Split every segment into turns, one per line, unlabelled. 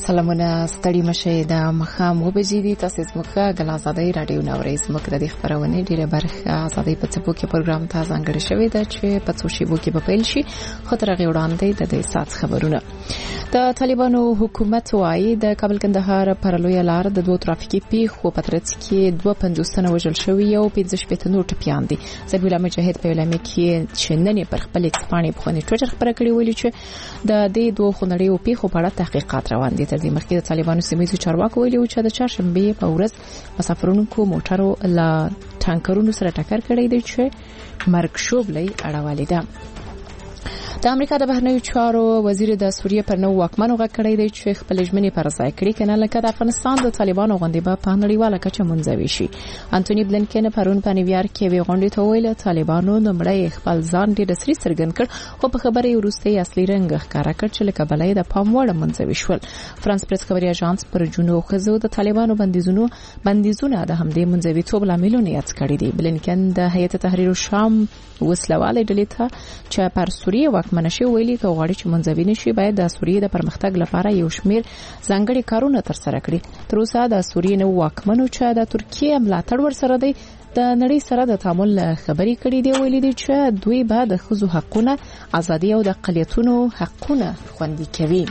سلامونه ستړي مشه د مخام وبجې دي تاسو زموږه غل آزادۍ رادیو نورې زموږ د خبرونه ډیره برخه آزادۍ په څپو کې پروګرام ته ځانګړی شوی دی چې په څو شیبو کې په پیل شي خطر غوړاندې د دې سات خبرونه د طالبانو حکومت وايي د کابل کندهار پرلوی لار د دوه ترافیکي پیښو په ترڅ کې 250 تنه وژل شوی او 15 نور ټپیان دي زبیلا مجاهد په اعلان کې چې نن پر خپل ایکسپانی په خونی ټویټر خبره کړې ویلي چې د دې دوه خونړیو پیښو په اړه تحقیقات روان دي تر دې مخکې د طالبانو سیمایي چارواکو ویلي چې د چهارشنبه په ورځ مسافرونکو موټرو لا ټانکرونو سره ټکر کړی دی چې مرګ شوبلې اړولې ده د امریکا د بهرنیو چارو وزیر د سوریه پر نو واکمنو غږ کړی دی چې خپل ژمنې پر ځای کړي کنه لکه د افغانستان د طالبانو غونډې په نړیواله کچه منځوي شي انټونی بلنکن پرون په نیویارک کې وی غونډې ته ویل طالبانو نمړی خپل ځان ډېر سری څرګند کړ خو په خبره یې وروستي اصلي رنګ ښکارا کړ چې لکه بلای د پام وړ منځوي شول فرانس پریس خبري اژانس پر جنو خزو د طالبانو بندیزونه د همدې منځوي توب لاملونه یاد کړی دی بلنکن د هیئت تحریر شام وسلواله ډلې ته چې پر سوریه منشي ویلي که غواړي چې منځوي نشي باید د سوریه د پرمختګ لپاره یو شمیر ځانګړي کارونه ترسره کړي تر اوسه د سوریه نو واکمنو چې د ترکیه ملاتړ ورسره دی د نړۍ سره د تعامل خبري کړي دی ویلي دي چې دوی به د ښځو حقونه ازادي او د اقلیتونو حقونه خوندي کوي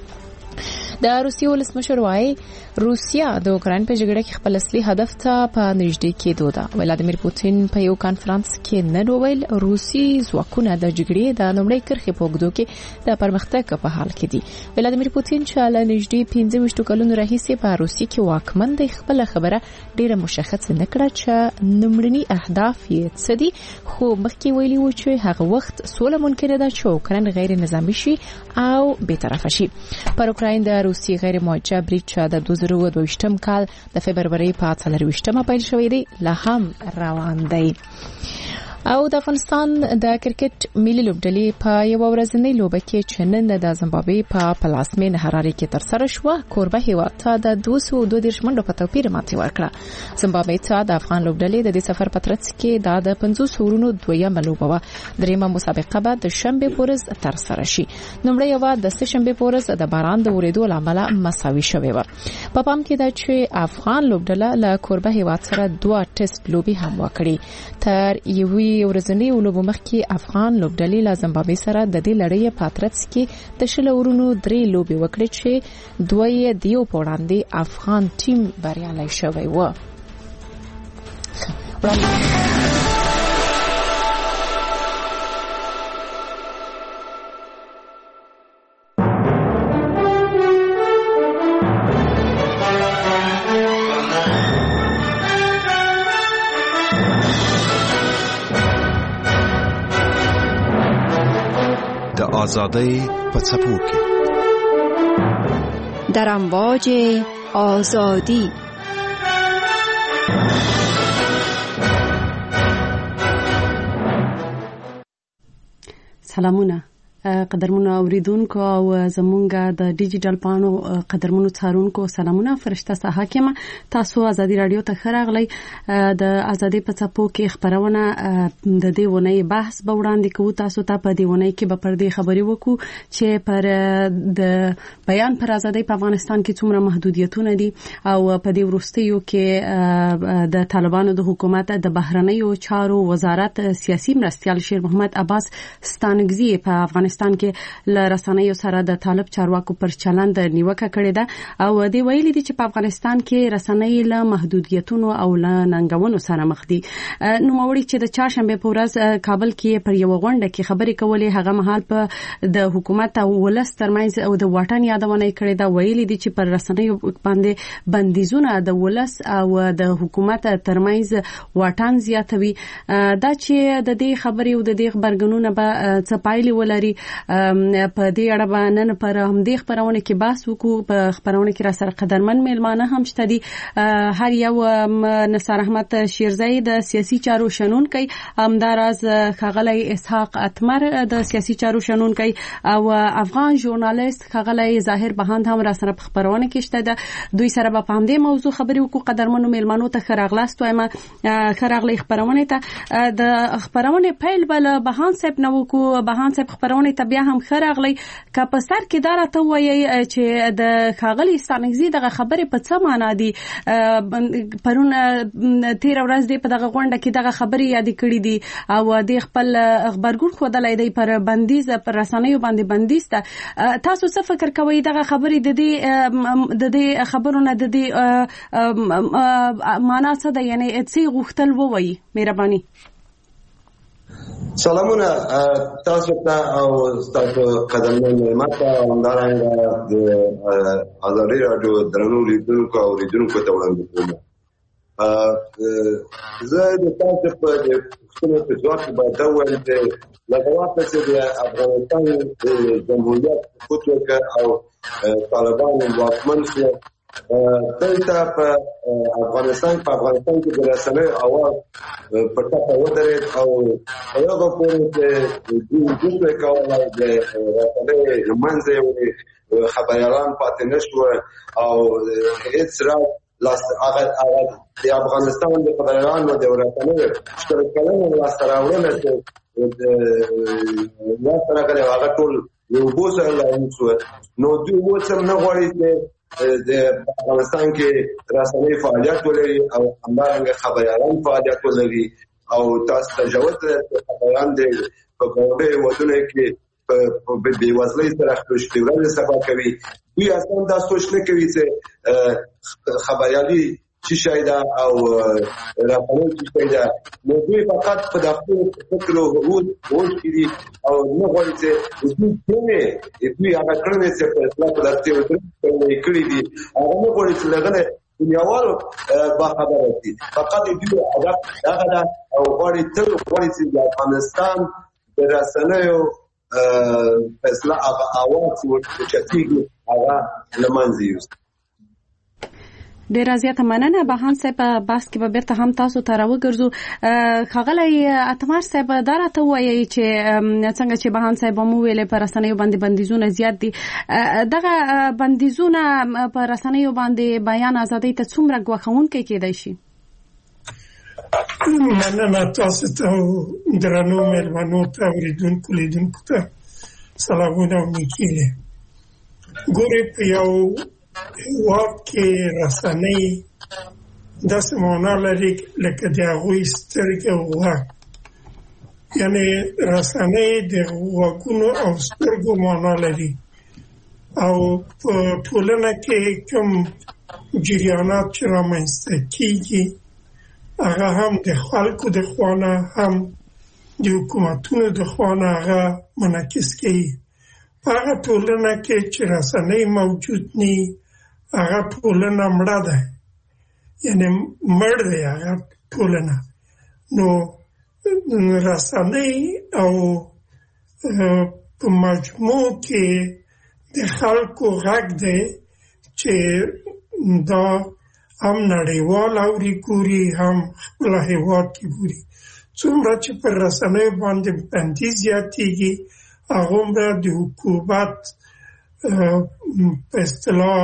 د روسیې ولسمشر وايي روسیا د اوکرين په جګړه کې خپل اصلي هدف ته په نږدې کېدو ده ولادیمیر پوتین په یو کانفرنس کې نه وویل روسي ځواکونه د جګړې د لومړۍ کرښې په وګړو کې د پرمختګ په حال کې دي ولادیمیر پوتین چې له نږدې 15 کلونو راهیسې په روسیې کې واکمن دی خپل خبره ډیره مشخص نه کړه چې نمړني اهداف یې څه دي خو مخکې ویلي و چې هغه وخت سوله ممکنه ده چې اوکرين غیر نظامی شي او بی‌طرفه شي پر اوکرين د روسي غیر موجه بریټ د 2022م کال د فبرवरी په 24مه پیل شوې دی لا هم روان دی او د افغانستان د کرکټ ملي لوبډلې په یو ورځنۍ لوبه کې چې نن د زیمبابوې په پلاسمین حراري کې تر سره شو کوربه هیواد ته د 222 منډو په توپیر ماتې ورکړه زیمبابوې ته د افغان لوبډلې د سفر په ترڅ کې د 50 ورونو دویمه لوبه و دریمه مسابقه به د شنبه پورز تر سره شي نومړی یو د سهشنبه پورز د باران د ورېدو لامل مساوي شوی و په پام کې د چې افغان لوبډله له کوربه هیواد سره 2 ټیسټ لوبي هم وکړي تر یوې ورځنی لوبو مخکې افغان لوبډلې له زیمبابوې سره د دې لړۍ په ترڅ کې د شلورونو 3 لوبي وکړي چې دوی دیو پوړاندې افغان ټیم بریالي شوی و
آزادی په څپو کې
در امواج آزادی سلامونه قدرمنو اوریدونکو او زمونږه د ډیجیټل پانو قدرمنو څارونکو سلامونه فرشته حاکمه تاسو ازادي رادیو ته خراغلی د ازادي په څپو کې خبرونه د دې ونې بحث به وړاندې کوو تاسو ته په دې ونې کې به پر دې خبري وکړو چې پر د بیان پر ازادي په افغانستان کې څومره محدودیتونه دي او په دې وروستیو کې د طالبانو د حکومت د بهرنیو چارو وزارت سیاسي مرستيال شیر محمد عباس ستانګزي په افغانستان کې ل رسنیو سره د طالب چارواکو پر چلند نیوکه کړې ده او دی ویلي دي چې په افغانستان کې رسنۍ له محدودیتونو او له ننګونو سره مخ دي نو موري چې د چهارشنبه په ورځ کابل کې پر یو غونډه کې خبرې کولې هغه مهال په د حکومت او ولس ترمنځ او د واټن یادونه کړې ده ویلي دي چې پر رسنیو باندې بندیزونه د ولس او د حکومت ترمنځ واټن زیاتوي دا چې د دې خبرې او د دې خبرګونونه به څه پایلې ولري په دې اړه باندې پر همدې خبرونه کې بحث وکړو په خبرونه کې را سره قدرمن میلمانه هم شته دي هر یو نصر احمد شیرزئی د سیاسي چارو شنونکي همداراز خغلی اسحاق اتمر د سیاسي چارو شنونکي او افغان ژورنالیست خغلی ظاهر بهاند هم را سره خبرونه کې شته ده دوی سره په همدې موضوع خبرې وکړو قدرمنو میلمانو ته خراغلاست وایم خراغلی خبرونه ته د خبرونه پیل بل بهاند صاحب نو کو بهاند صاحب خبرونه خبرونه ته بیا هم خراغلی که په سر کې دا راته وایي چې د ښاغلي ستانکزي دغه خبرې په څه معنا دي. پرون تیر ورځ دی په دغه غونډه کې دغه خبرې یادې کړې دي او د خپل خبرګون ښودلی دی پر بندیز پر رسنیو باندې بندیز ته. تاسو څه فکر کوئ دغه خبرې د دې خبرونه د دې معنا څه ده، یعنی څه غوښتل ووایي؟ مهرباني.
سلامونه تاسو ته او تاسو قدمونه مېلمه ته همدارنګه د ازادي راډیو درنو لیدونکو او اوریدونکو ته وړاندې کوم. زه د تاسو په خپل ځواب باندې وایم چې لکه واقع چې د افغانستان جمهوریت فتوکه او طالبان واکمن شو دلته په افغانستان کې د رسنیو اواز په ټاپه ودرېد او هغه پورې چې دوی کولای د رسنیو منځه خبريالان پاتې نشو او هیڅ راز هغه د افغانستان د خبريالانو د رسنیو شترک کولو لاستراوړنه چې لاستراغله هغه ټول یو بوزه لایمسو نو دوی وڅم نه غواړي چې د افغانستان کې رسنۍ فعالیت ولري او همدارنګه خبريالان فعالیت ولري او تاسو تجاوز خبريالان د په کومه ودونه کې په بېوزلۍ سره خپل اشتغال سبا کوي. دوی اصلا دا سوچ نه کوي چې خبريالي چې شایده او راپورونه چې شایده نو دوی فقط په داخلي فکر او هوش کړي او نه غواړي چې دوی هغه کړنې چې په اصلاح په داسې وکړي کړي دي هغه نه غواړي چې لغنه دنیاوالو با خبره دي فقط دوی هغه او غواړي تل غواړي چې د افغانستان د رسنیو اصلاح هغه اواز ورچتيږي هغه لمنځه یوسي.
ډیر زیاته مننه. بهان صاحب بحث کې به بیرته هم تاسو ته راوګرځو. ښاغلی اتمر صاحب دا راته وایي چې څنګه چې بهان صاحب مو ویلې په رسنیو باندې بندیزونه زیات دي، دغه بندیزونه په رسنیو باندې بیان ازادۍ ته څومره ګواښونکي کېدای شي؟
مننه تاسو ته درنو مېلمنو ته اوریدونکو لیدونکو ته سلامونه او نیکي. ګورې په یو واکه رسنۍ داسې معنا لري لکه د هغوی سترګې واک، یعنی رسنۍ د واکونو او سترګو معنا لري او په ټولنه کې کوم جریانات چې رامنځته کېږي هغه هم د خلکو د خوانه هم د حکومتونو د خوانه هغه منعکس کوي. هغه ټولنه کې چې رسنۍ موجود ني هغه ټولنه مړه ده، یعنی مړ دی هغه ټولنه. نو رسنۍ او په مجموع کې د خلکو غږ دی چې دا هم نړیوال اوري ګوري هم خپل هیواد کې ګوري. څومره چې پر رسنیو باندې بندیز زیاتېږي هغومره د حکومت په اصطلاح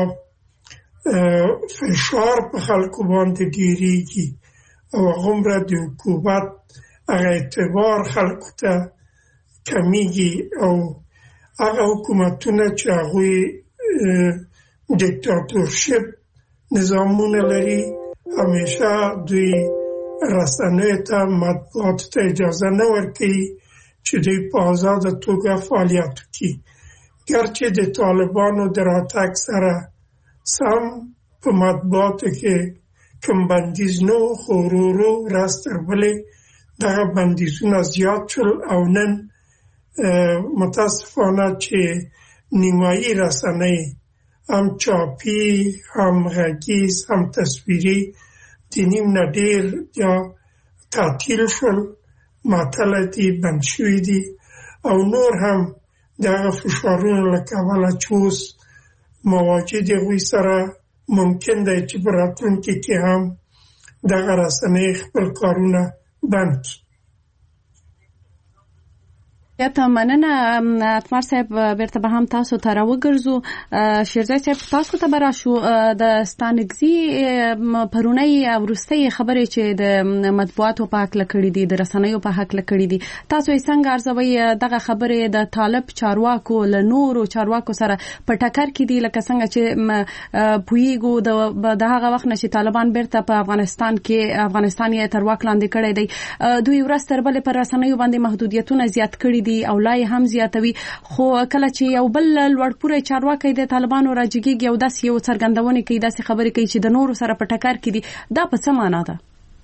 فشار په خلکو باندې ډیریږي او هغومره د حکومت هغه اعتبار خلکو ته کمیږي او هغه حکومتونه چې هغوی دیکتاتورشپ نظامونه لري همیشه دوی رسنیو ته مطبوعاتو ته اجازه نه ورکوي چې دوی په آزاده توګه فعالیت وکړي. ګرچې د طالبانو د راتګ سره سم په مطبوعاتو کې کوم بندیز نه و، خو ورو ورو ورځ تر بلې دغه بندیزونه زیات شول او نن متاسفانه چې نیمایي رسنۍ هم چاپي هم غږیز هم تصویري د نیم نه ډېر یا تعطیل شول، معطله دي، بند شوي دي او نور هم دغه فشارونو له کبله چې اوس مواجه د هغوی سره ممکن دی چې په راتلونکي کې هم دغه رسنۍ خپل کارونه بند کړي.
ته مننه اتمر صاحب بیرته به هم تاسو ته راوګرځو شیرزای صاحب تاسو ته براشو د ستانګزي پرونی ورستي خبرې چې د مطبوعاتو په حق لکړې دي د رسنیو په حق لکړې دي تاسو یې څنګه ارزوي دغه خبرې د طالب چارواکو له نورو چارواکو سره په ټکر کې دي لکه څنګه چې پویګو د هغه وخت نشي طالبان بیرته په افغانستان یې تر واک لاندې کړی دی دوی ورځ تر بلې پر رسنیو باندې محدودیتونه زیات کړي دي او لای هم زیاتوي خو کله چې یو بل لوړپوړی چارواکي د طالبانو راجګي یو داس یو څرګندونه کوي داسې خبرې کوي چې د نورو سره په ټکر کې دي دا په څه معنا ده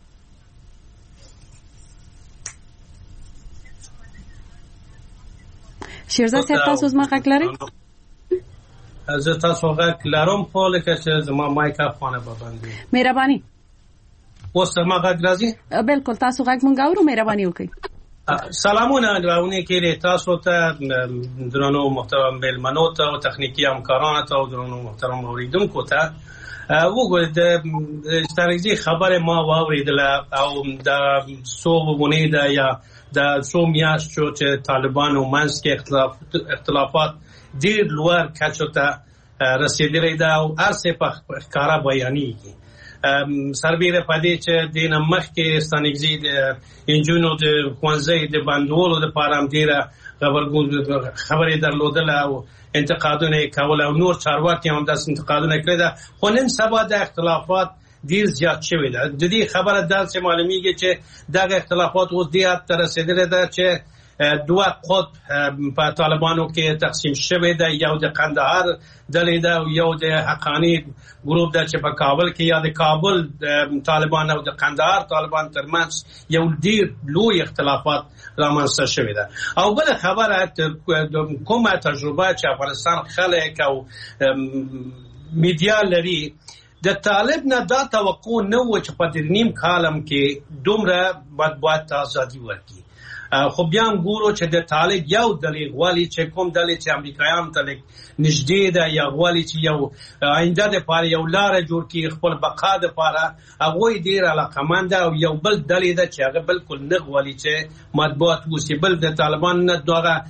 شیرزاد صاحب تاسو زما غږ لرئ
زه تاسو غږ لرم خو لکه چې زما مایک افغانه باندې
مهرباني
اوس ما غږ راځي
بالکل تاسو غږ مونږ اورو مهرباني وکړئ
سلامونه راونی کې تاسو ته درنو محترم مېلمنو ته او تخنیکی همکارانو ته او درنو محترم اوریدونکو ته وګورئ د ستراتیژي خبره ما واوریدله او د صوبونه ده یا د سومیاشتو چې طالبانو منځ کې اختلافات ډېر لوړ کچو ته رسیدلي ده او هرڅه په ښکاره بیانېږي سربیره پدې چې د نمخ کې ستانګزي د انجونو د خوانځي د بندولو د پارام ډیره خبرې درلودله او انتقادونه کول او نور چارواکي هم داس انتقادونه کړل خو نن سبا د اختلافات ډیر زیات شوی ده د دې خبره د څه معلومیږي چې دغه اختلافات اوس ډیر تر رسیدلي ده چې دوه قطب په طالبانو کې تقسیم شوی ده یو د قندهار ډلې ده او یو د حقانی ګروپ ده چې په کابل کې یا د کابل طالبان او د قندهار طالبان ترمنځ یو ډیر لوی اختلافات رامنځته شوی ده او بل خبره کومه تجربه چې افغانستان خلک او میډیا لري د طالب نه دا توقع نه و چې په نیم کالم کې دومره مطبوعات ازادي ورکړي خو بیا هم ګورو چې د طالب یو دلیل غواړي چې کوم دلیل چې امریکایان ته نږدې ده یا غواړي چې یو آینده دپاره یو لاره جوړ کړي خپل بقا دپاره هغوی ډېر علاقمند او یو بل دلیل ده چې هغه بالکل نه غواړي چې مطبوعات اوسي بل د طالبان نه دغه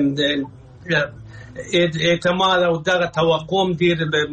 اعتماد او دغه توقع هم ډېر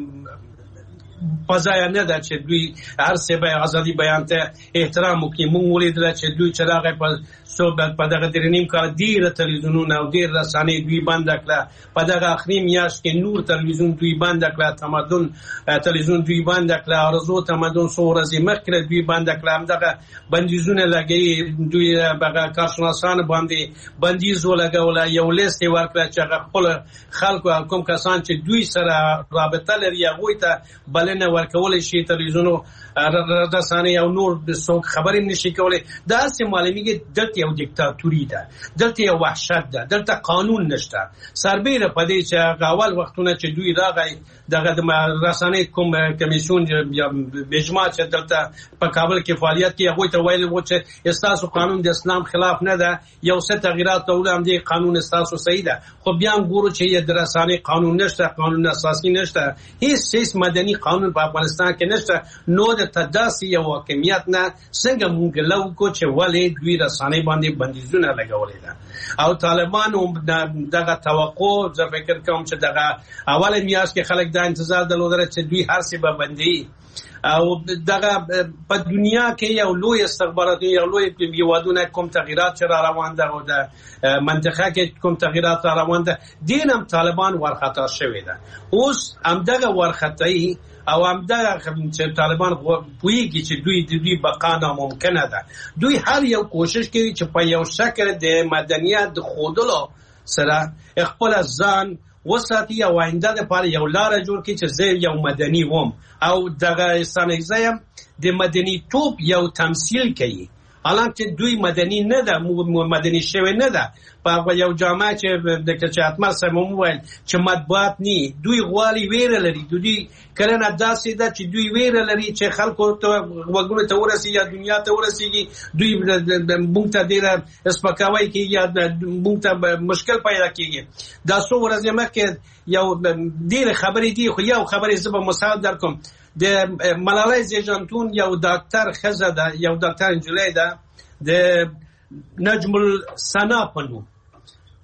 پزایا نه ده چې دوی هر څه به ازادي بیان ته احترام وکړي موږ ولیدل چې دوی چې راغی په صوبت په دغه درنیم کال ډیر تلویزیونونه او ډیر رسانې دوی بند کړه په دغه اخري میاشت کې نور تلویزیون دوی بند کړه تمدن تلویزیون دوی بند کړه ارزو تمدن څو ورځې مخکې دوی بند کړه هم دغه بندیزونه لګي دوی هغه کارشناسان باندې بندیز ولګول یو لیست ورکړه چې هغه خپل خلکو کوم کسان چې دوی سره رابطه لري هغوی ته بلنه ورکول شي تلویزیونو رسانې او نور څوک خبرې نشي کولی دا څه معلومیږي دلته یو دیکتاتوري ده دلته یو وحشت ده دلته قانون نشته سربیره په دې چې اول وختونه چې دوی راغی دغه د رسانې کوم کمیسیون یا بجما چې دلته په کابل کې فعالیت کوي هغوی ته ویل و چې استاسو قانون د اسلام خلاف نه ده یو څه تغییرات ټول هم دي قانون استاسو صحیح ده خو بیا هم ګورو چې د رسانې قانون نشته قانون اساسي نشته هیڅ مدني قانون په افغانستان کې نشته نو د تداسي یو حاکمیت نه څنګه مونږ لوکو چې ولې دوی رسانې باندې بندیزونه لګولې ده او طالبانو دغه توقع زه فکر کوم چې دغه اول میاشت کې خلک دا انتظار درلودل چې دوی هر څه به بندي او دغه په دنیا کې یو لوی استخباراتي یو لوی یوادونه کوم تغییرات را روان ده او د منطقه کې کوم تغییرات را روان ده دینم طالبان ورخطا شوی ده اوس هم دغه ورخطایی او هم دغه چې طالبان پوهیږي چې دوی بقا ناممکنه ده دوی هر یو کوشش کوي چې په یو شکل د مدنیت د خودلو سره خپل ځان وساتي او آینده لپاره یو لار جوړ کړي چې زه یو مدني وم او دغه ستانګزي د مدني توپ یو تمثيل کوي حالانکه دوی مدني نه ده مدني شوی نه ده په یو جامعه چې د کچاتمر سره موویل چې مطبوعات ني دوی غوالي ویره لري دوی کله داسې ده چې دوی ویره لري چې خلکو ته وګړو ته ورسي یا دنیا ته ورسیږي دوی مونږ ته ډیره سپکاوي کوي یا مونږ ته مشکل پیدا کیږي دا څو ورځې مخکې یو ډیره خبرې دي خو یو خبرې زه به مثال درکوم د ملالۍ زیږنتون یو ډاکټر خزه ده یو ډاکټر انجلۍ ده د نجم السنا په نوم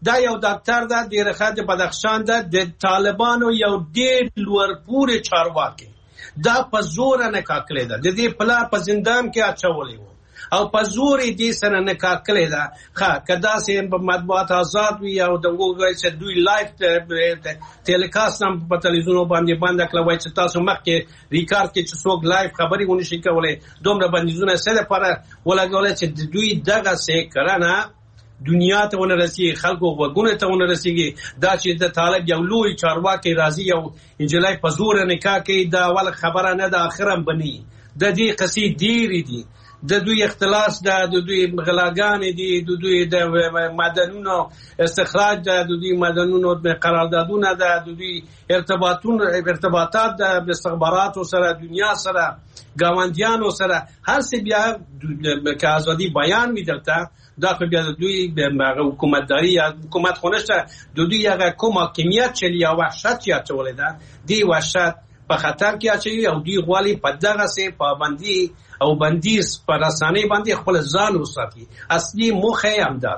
دا یو ډاکټر ده د رخت بدخشان ده د طالبانو یو ډېر لوړ پوړی چارواکي دا په زور نه کاکلې ده د دې پلا په زندان کې اچولې وو او په زور دې سره نه کاکلې ده کدا سه مطبوعات آزاد وي او د وګړي چې دوی لایف ټیلیکاست هم په تلویزیون باندې کړل وای چې تاسو مخکې ریکارډ کې چې څوک لایف خبري ونی شي کولای دومره باندې سره پر ولګولې چې دوی دغه سه کرانه دنیا ته ونرسي خلکو وګونه ته ونرسيږي دا چې د طالب یو لوی چارواکي راضي یو انجلای په زور نکاح کوي دا ول خبره نه د اخرم بني د دې قصې ډېری دي د دوی اختلاس د دوی غلاګان دي د دوی د معدنونو استخراج د دوی معدنونو قراردادونه د دوی ارتباطات د استخباراتو سره دنیا سره گاونډیانو سره هر څه بیا که ازادي بیان میدلته دا خو بیا د دوی حکومتداري یا حکومت خونشته د دوی هغه کوم حاکمیت چې یا وحشت یا چولې ده دی وحشت په خطر کې اچي او دوی غواړي په دغه سه پابندي او بندیز پر رسانه باندې خپل ځان وساتي اصلي موخه هم ده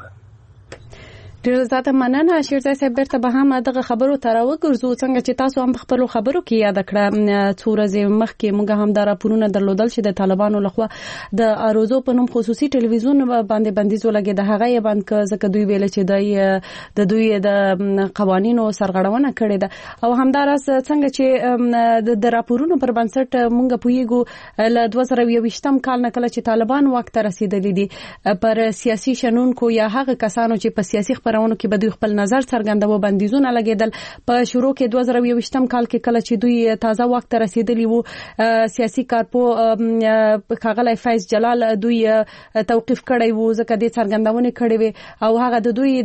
ډیر زیاته مننه شیرزای صاحب برته به هم دغه خبرو تر وګرځو څنګه چې تاسو هم خپل خبرو کې یاد کړه څو ورځې مخکې موږ هم دا راپورونه درلودل چې د طالبانو لخوا د اروزو په نوم خصوصي ټلویزیون باندې بندیز ولګید هغه یې بند ک ځکه دوی ویل چې د دوی د قوانینو سرغړونه کړې ده او همدارس څنګه چې د راپورونو پر بنسټ موږ پویګو ل 2020م کال نه کله چې طالبان واک ته رسیدلي دي پر سیاسي شنونکو یا هغه کسانو چې په سیاسي خبرونو کې به دوی خپل نظر څرګندوي بندیزونه لګیدل په شروع کې 2020م کال کې کله چې دوی تازه وخت رسیدلی وو سیاسي کارپو ښاغلی فیض جلال دوی توقیف کړی وو ځکه د څرګندونې کړې وي او هغه د دوی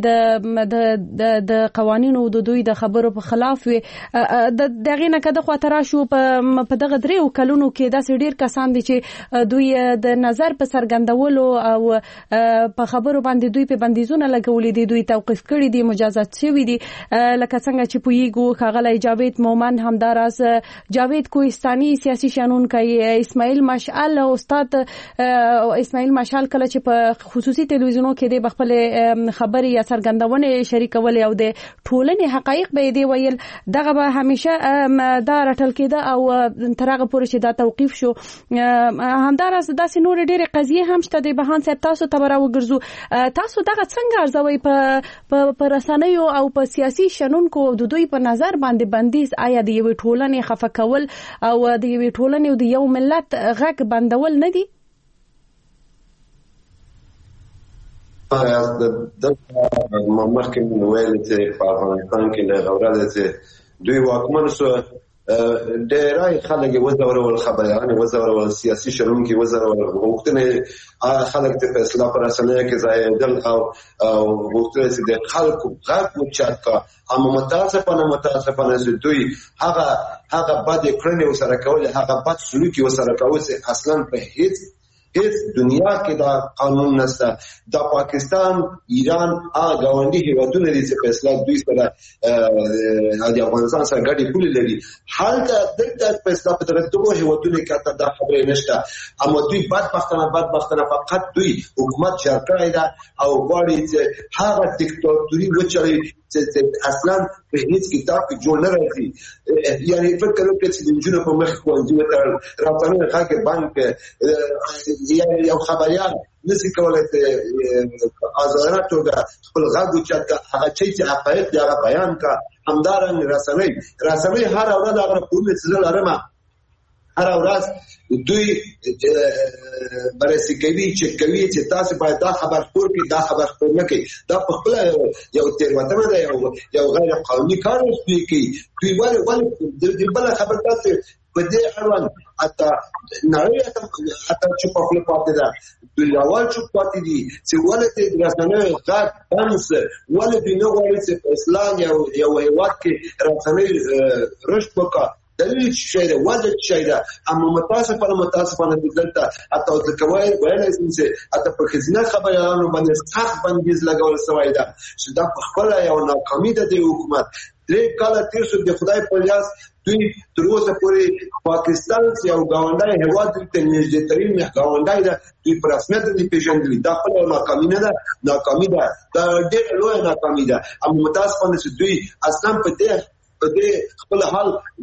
د قوانینو د دوی د خبرو په خلاف وي دغه نه کده خو تر شو په دغه دریو کلونو کې داسې ډیر کسان دي چې دوی د نظر په څرګندولو او په خبرو باندې دوی په بندیزونه لګولې دي دوی توقیف کړی دي مجازات شوی دي لکه څنګه چې پویګو ښاغلی جاوید مومن همداراز جاوید کوهستاني سیاسي شنونکی اسماعیل مشعل استاد اسماعیل مشعل کله چې په خصوصي ټلویزیونو کې د خپل خبري یا څرګندونه شریکول او د ټولنې حقایق به دی ویل دغه به همیشه دا رټل کېده او ترغه پورې چې دا توقیف شو همداراز داسې نور ډېرې قضیې هم شته د بهان صاحب تاسو ته راوګرځو تاسو دغه څنګه ارزوي په رسنیو او په سیاسي شنونکو د دوی په نظر باندې بندیز آیا د یوې ټولنې خفه کول او د یوې ټولنې او د یو ملت غږ بندول نه دي؟
د مخکې ویل چې په افغانستان کې له غوړه چې دوی واکمن شو ډېرای خلک وزورول خبريان وزورول سیاسي شنونکي وزورول وختونه خلک ته فیصله پر اسانه کې ځایدل او وختونه چې د خلکو غږ وچاته هم متاسفانه دوی هغه بد کړنې وسره کول هغه بد سلوکي وسره کول اصلا په هیڅ دنیا کې دا قانون نشته دا پاکستان ایران غونډي هیوادونه دي چې فیصله دوی سره د افغانستان سره ګډي پولې لري حال دا د فیصله په دغه دوه هیوادونو کې ته دا خبره نشته اما دوی بدبختانه فقط دوی حکومت جوړ کړی دا او غواړي چې هغه دیکتاتوري وچړي چې اصلا په هیڅ کتاب کې جوړ نه راځي یعنی فکر وکړئ چې د جنونو په مخ کوونځي وتر راځنه خاکه بانک یو خبريان نسی کولای ته آزادانه توګه خپل غږ اوچت هغه چې حقایق دی هغه بیان کا همدارن رسنۍ هر اوراد هغه پوره څه لرمه هر ورځ دوی بررسي کوي چې تاسو باید دا خبر خور کې دا خبر خور نه کوي دا په خپل یو تیروتنه ده یو غیر قانوني کار کوي دوی ولې د بل خبر تاسو په دې اړوند اته نړۍ اته چې په خپل پاتې ده دوی اول چې پاتې دي چې ولې د رسنۍ غږ بنس ولې د نو غوړي چې اسلام یو هیواد کې رسنۍ رشد وکړه دلیل شي دا وجه شي دا اما متاسفانه دلته اته ځکوي وایي چې اته په خزینه خبرانو باندې سخت بندیز لګول شوی دا چې دا په خپل یو ناکامي ده د حکومت 3 کال تیر شو د خدای په لاس دوی تر اوسه پورې پاکستان یو ګاونډی هیواد ته نږدې ترين ګاونډی ده دوی پر رسمیت دي پیژندلي دا خپل ناکامي نه ده ناکامي ده دا ډېر لوی ناکامي ده اما متاسفانه چې دوی اصلا په دې خپل حال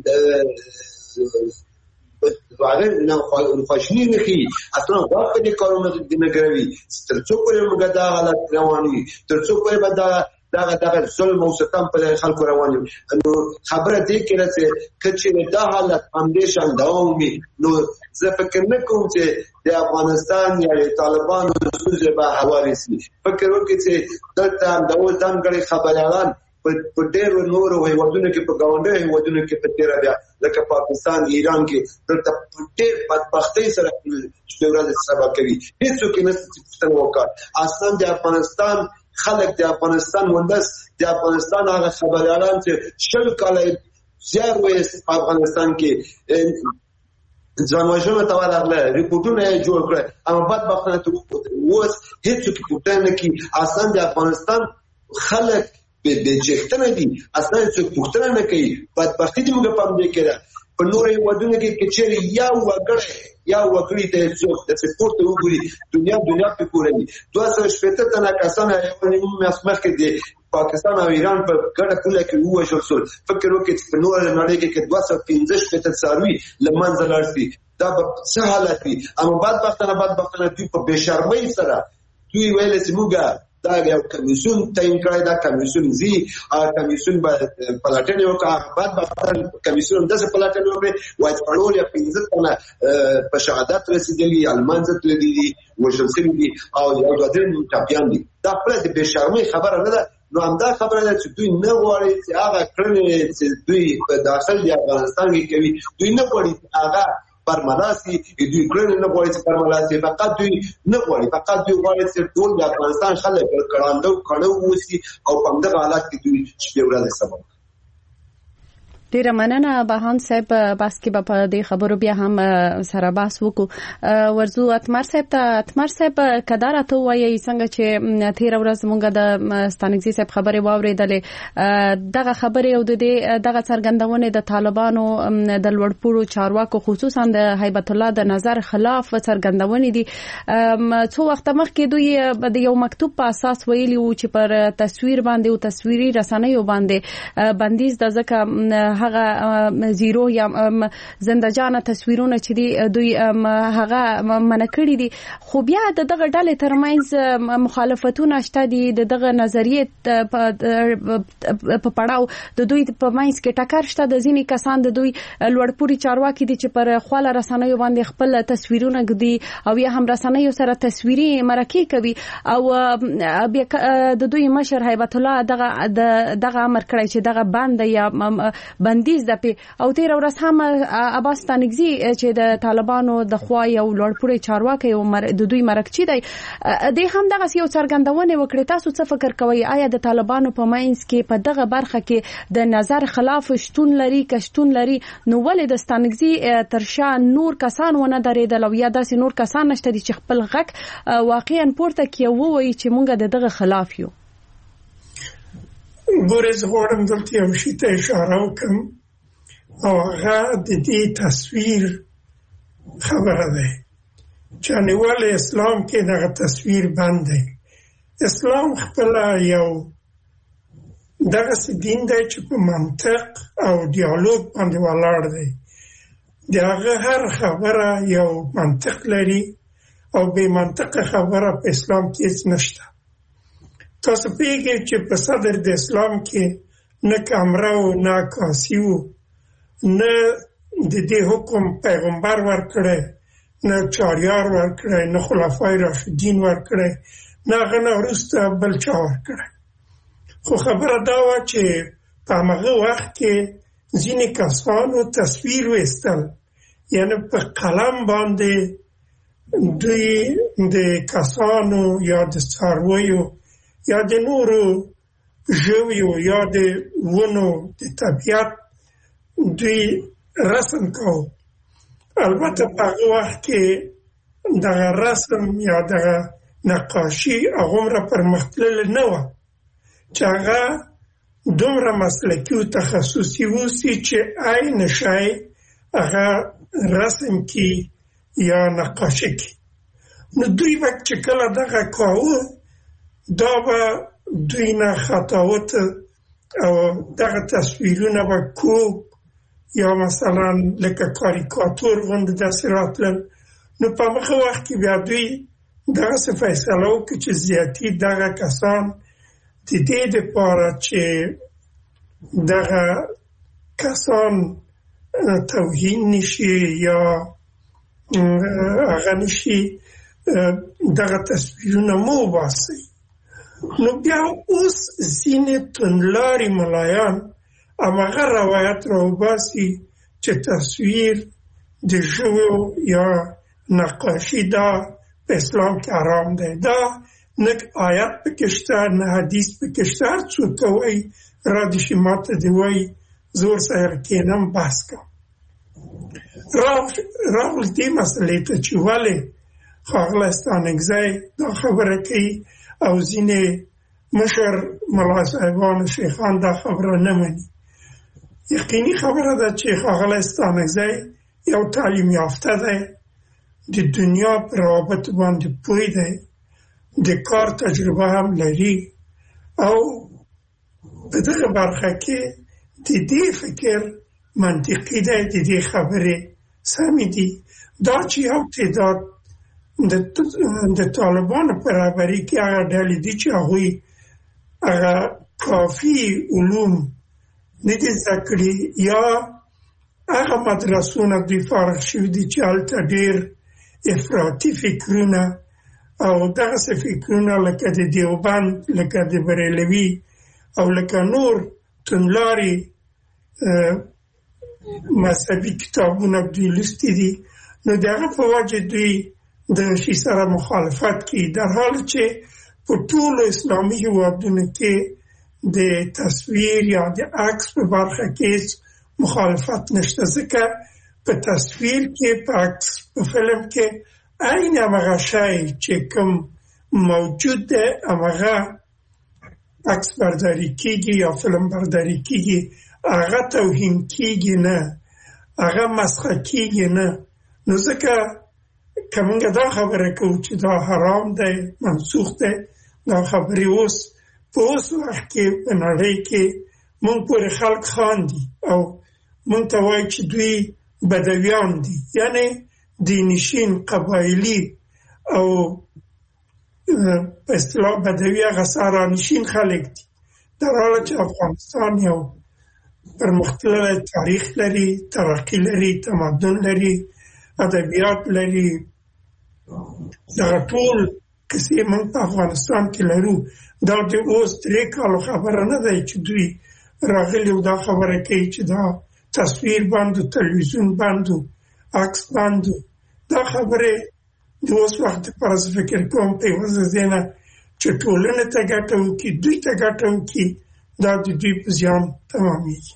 واغې نه خوښنی نه کی اصلا واقع دي کارونه د نګروي ترڅو پورې موږ دا حالت رواني ترڅو پورې به دا ظلم او ستم په خلکو رواني نو خبره دې کې راځي چې دا حالت اندیشان دوامي نو زه فکر نه کوم چې د افغانستان یا طالبانو څه به حوارسي فکر وکړي چې دلته د ځانګړي خبريالان په ډېرو نورو هیوادونو کې په ګاونډي هیوادونو کې په تیر بیا لکه پاکستان ایران کې دلته ډېر بدبختۍ سره چې ورځ سبا کوي هیڅوک نه ستنه وکړ اصلا د افغانستان خلک د افغانستان وندس د افغانستان هغه خبريالان چې شل کال زیار وایي په افغانستان کې ځانوژنه تواله ریپورتونه جوړ کړ اما بدبختانه اوس هیڅوک پوښتنه کوي اصلا د افغانستان خلک به چختنه دي اصلا څوک پوښتنه نه کوي بدبختی دې موږ پام دې کړه په نورې ودونه کې کچېری یا وګړي ته څوک د سپورت وګړي دنیا په کورنۍ 270 تنه کسان یو مسمخ کې دي پاکستان او ایران په ګډه پوله کې وښول شو فکر وکړئ په نورې نړۍ کې 215 تساوي لمنځه لاړسي دا په څه حالت دي اما بدبختانه دوی په بشرمۍ سره دوی ویل چې موږ دا یو کمیسیون تعین کړی دا کمیسیون کمیسیون باید پلاټنې وکړي بدبختانه کمیسیون داسې پلاټنې وکړي وایي پړول یا 15 تنه په شهادت رسیدلي المانځه تللي دي وژل شوي دي او یو دوه ټاپیان دي دا خپله د بېشرمۍ خبره نه ده نو همدا خبره ده چې دوی نه غواړي چې هغه کړنې چې دوی په داخل د افغانستان کې کوي دوی نه غواړي هغه پرملاسي دوی کړنې نه غواړي چې پرملاسي فقط دوی نه غواړي غواړي چې ټول د افغانستان خلک کړه ووسی او په دغه حالت کې دوی شپې ورځې سبب
ډیره مننه بهان صاحب بس کې په دې خبرو بیا هم سره بحث وکړو ورزو اتمر صاحب کدار ته وایي څنګه چې تیر ورځ مونږ د ستانګزي صاحب خبره واوریدلې دغه خبره او دغه څرګندونه د طالبانو د لوړپوړو چارواکو خصوصا د هیبت الله د نظر خلاف څرګندونه دي څو وخت مخکې دوی د یو مکتوب په اساس ویلي وو چې پر تصویر باندې او تصویري رسنیو باندې بندیز د ځکه هغه زیرو یا زندجانه تصویرونه چې دوی هغه منکړي دي خو بیا دغه ډلې ترمنځ مخالفتونه شته دي دغه نظریه په پړاو د دوی په منځ کې ټکر شته د ځینې کسان د دوی لوړپوړي چارواکي دي چې پر خپل رسنیو باندې خپل تصویرونه ګدي او یا هم رسنیو سره تصویري مرکه کوي او د دوی مشر هیبت الله دغه امر کړی چې دغه بند یا بندیز د او تیر ورځ هم عباس ستانګزي چې د طالبانو د خوا یو لوړپوړي چارواکي او د دوی مرکچی دی د هم دغه یو څرګندونه وکړه تاسو څه فکر کوئ آیا د طالبانو په ماینس کې په دغه برخه کې د نظر خلاف شتون لري نو ولې د ستانګزي ترشا نور کسان ونه درېدل او یا داسې نور کسان نشته چې خپل غږ واقعا پورته کوي چې مونږ دغه خلاف یو
ګورز غواړم دلته یو شی ته اشاره وکړم او هغه د دې تصویر خبره ده چې نوال اسلام کې دغه تصویر بند دی اسلام خپل یو دغه دین دی چې په منطق او ډیالوګ باندې ولاړ دی دغه هر خبره یو منطق لري او به منطق خبره په اسلام کې نشته تاسو پیږئ چې په صدر د اسلام کې نه کامره او نه کاسی و نه د دې حکم پیغمبر ورکړي نه چاریار ورکړي نه خلفای راشدین ورکړي نه غنه ورسته بل چا ورکړي خو خبره دا و چې په هغه وخت کې ځینې کسانو تصویر وستل یعنی په قلم باندې دوی د کسانو یا د څارویو یا د نورو ژویو یا د ونو د طبیعت دوی رسم کوو البته په هغه وخت کې دغه رسم یا دغه نقاشي هغومره پرمختللې نه وه چې هغه دومره مسلکي او تخصصي وسی چې عین شای هغه رسم کی یا نقاشي کی. نو دوی وخت چې کله دغه کاوه دا به دوی نه خطاوت او دغه تصویرونه به کوک یا مثلا لکه کاریکاتور غوندې داسې راتلل. نو په مخه وخت کې بیا دوی دغسې فیصله وکړي چې زیاتي دغه کسان د دې دپاره چې دغه کسان توهین نشي یا هغه نشي دغه تصویرونه مو وباسي. نو بیا اوس ځینې توندلاري ملایان هماغه روایت راوباسي چې تصویر د ژوو یا نقاشي دا په اسلام کې حرام دی. دا نه آیت پکې شته نه حدیث پکې شته. هر څوک کوي را دې شي ماته دې وایي زور سره کېنم بحث کوم. راغل دې مسئلې ته چې ولې ښاغلی ستانکزی دا خبره کوي او ځینې مشر ملا صاحبان شیخان دا خبره نه مني. یقیني خبره ده چې ښاغلی ستانکزی یو تعلیم یافته دی، د دنیا په روابط باندې پوه دی، د کار تجربه هم لري او په دغه برخه کې د دې فکر منطقي دی، د دې خبرې سمې دي. دا چې یو تعداد د طالبانو په رهبرۍ کې هغه ډلې دي چې هغوی هغه کافي علوم نه دي زده کړي یا هغه مدرسونه دوی فارغ شوي دي چې هلته ډېر افراطي فکرونه او دغسې فکرونه لکه د دیوبند، لکه د بریلوي او لکه نور توندلاري مذهبي کتابونه دوی لوستي دي. نو د هغه په وجه دوی د شي سره مخالفت کوي، در حال چې په ټولو اسلامي هېوادونو کې د تصویر یا د عکس په برخه کې مخالفت نشته، ځکه په تصویر کې، په عکس، په فلم کې عین همغه شی چې کوم موجود دی همغه عکس برداری کېږي یا فلم برداری کېږي، هغه توهین کېږي نه، هغه مسخه کېږي نه. نو ځکه که موږ دا خبره کوو چې دا حرام دی، منسوخ دی، دا خبرې اوس په اوس وخت کې په نړۍ کې موږ پورې خلک خاندي او موږ ته وایي چې دوی بدویان دي، یعنی دینشین قبایلي او په اصطلاح بدوي هغه صحرانشین خلک دي، در حالی چې افغانستان یو پرمختللی تاریخ لري، ترقي لري، تمدن لري، ادبیات لري. دغه ټول کیسې موږ په افغانستان کې لرو. دا د اوس 3 کالو خبره نه دی چې دوی راغلي او دا خبره کوي چې دا تصویر باندې، تلویزیون باندې، عکس باندې. دا خبره د اوس وخت پر فکر کوم په وجه زینه چې ټولنه ته ګټه وکړي، دوی ته ګټه وکړي، دا د دوی په زیان تمامېږي.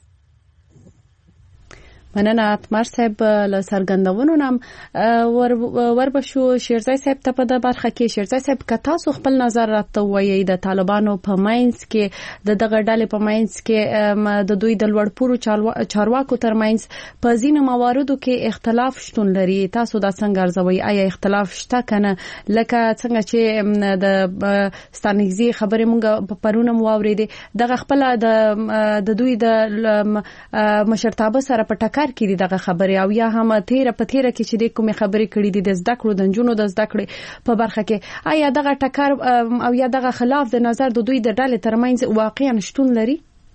مننه اتمر صاحب له څرګندونو نام وربشو شیرزای صاحب ته په د برخه کې. شیرزای صاحب که تاسو خپل نظر راته وایي د طالبانو په ماینس کې دغه ډلې په ماینس کې د دوی د لوړپوړو چارواکو ترمنځ په ځینو مواردو کې اختلاف شتون لري، تاسو دا څنګه ارزوي؟ آیا اختلاف شته کنه؟ لکه څنګه چې د ستانکزي خبرې مونږ په پرونه مو واورېدې، دغه خپل د دوی د مشرتابه سره په ټکر کې دي دغه خبرې، او یا هم تیره کې چې د کومې خبرې کړې دي د زده کړو د نجونو د زده کړې په برخه کې، آیا دغه ټکر او یا دغه خلاف د نظر د دوی د ډلې ترمنځ واقعا شتون لري؟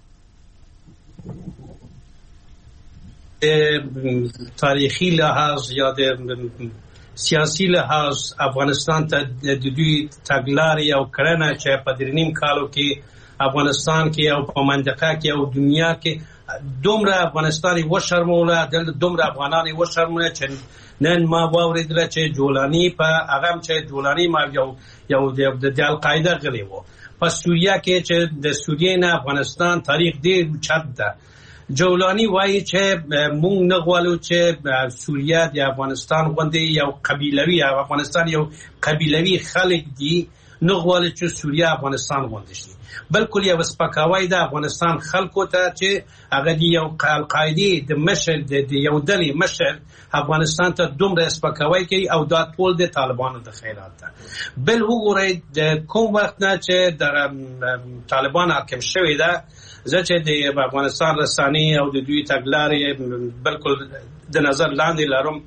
تاریخي لحاظ یا د سیاسي لحاظ افغانستان ته د دوی تګلارې او کړنه چې په 3.5 کالو کې افغانستان کې او په منطقه کې او دنیا کې دومره افغانستان و شرموله، دومره افغانان و شرموله چې نن ما واورېدل چې جولانی په هغه چې جولانی ما یو د القاعده غلی وو په سوریه کې چې د سوریې نه افغانستان تاریخ ډېر چت ده. جولانی وایي چې مونږ نه غواړو چې سوریه د افغانستان غوندې یو قبیلوي، افغانستان یو قبیلوي خلک دي، نه غواړي چې سوریه افغانستان غونډه شي. بلکې یو سپکاوی د افغانستان خلکو ته چې هغه دی یو القاعده د مشر د یو ډلې مشر افغانستان ته دومره سپکاوی کوي او دا ټول د طالبانو د خیرات ده. بل وګورئ د کوم وخت نه چې د طالبان حاکم شوی ده، زه چې د افغانستان رسانې او د دوی تګلارې بلکل د نظر لاندې لرم،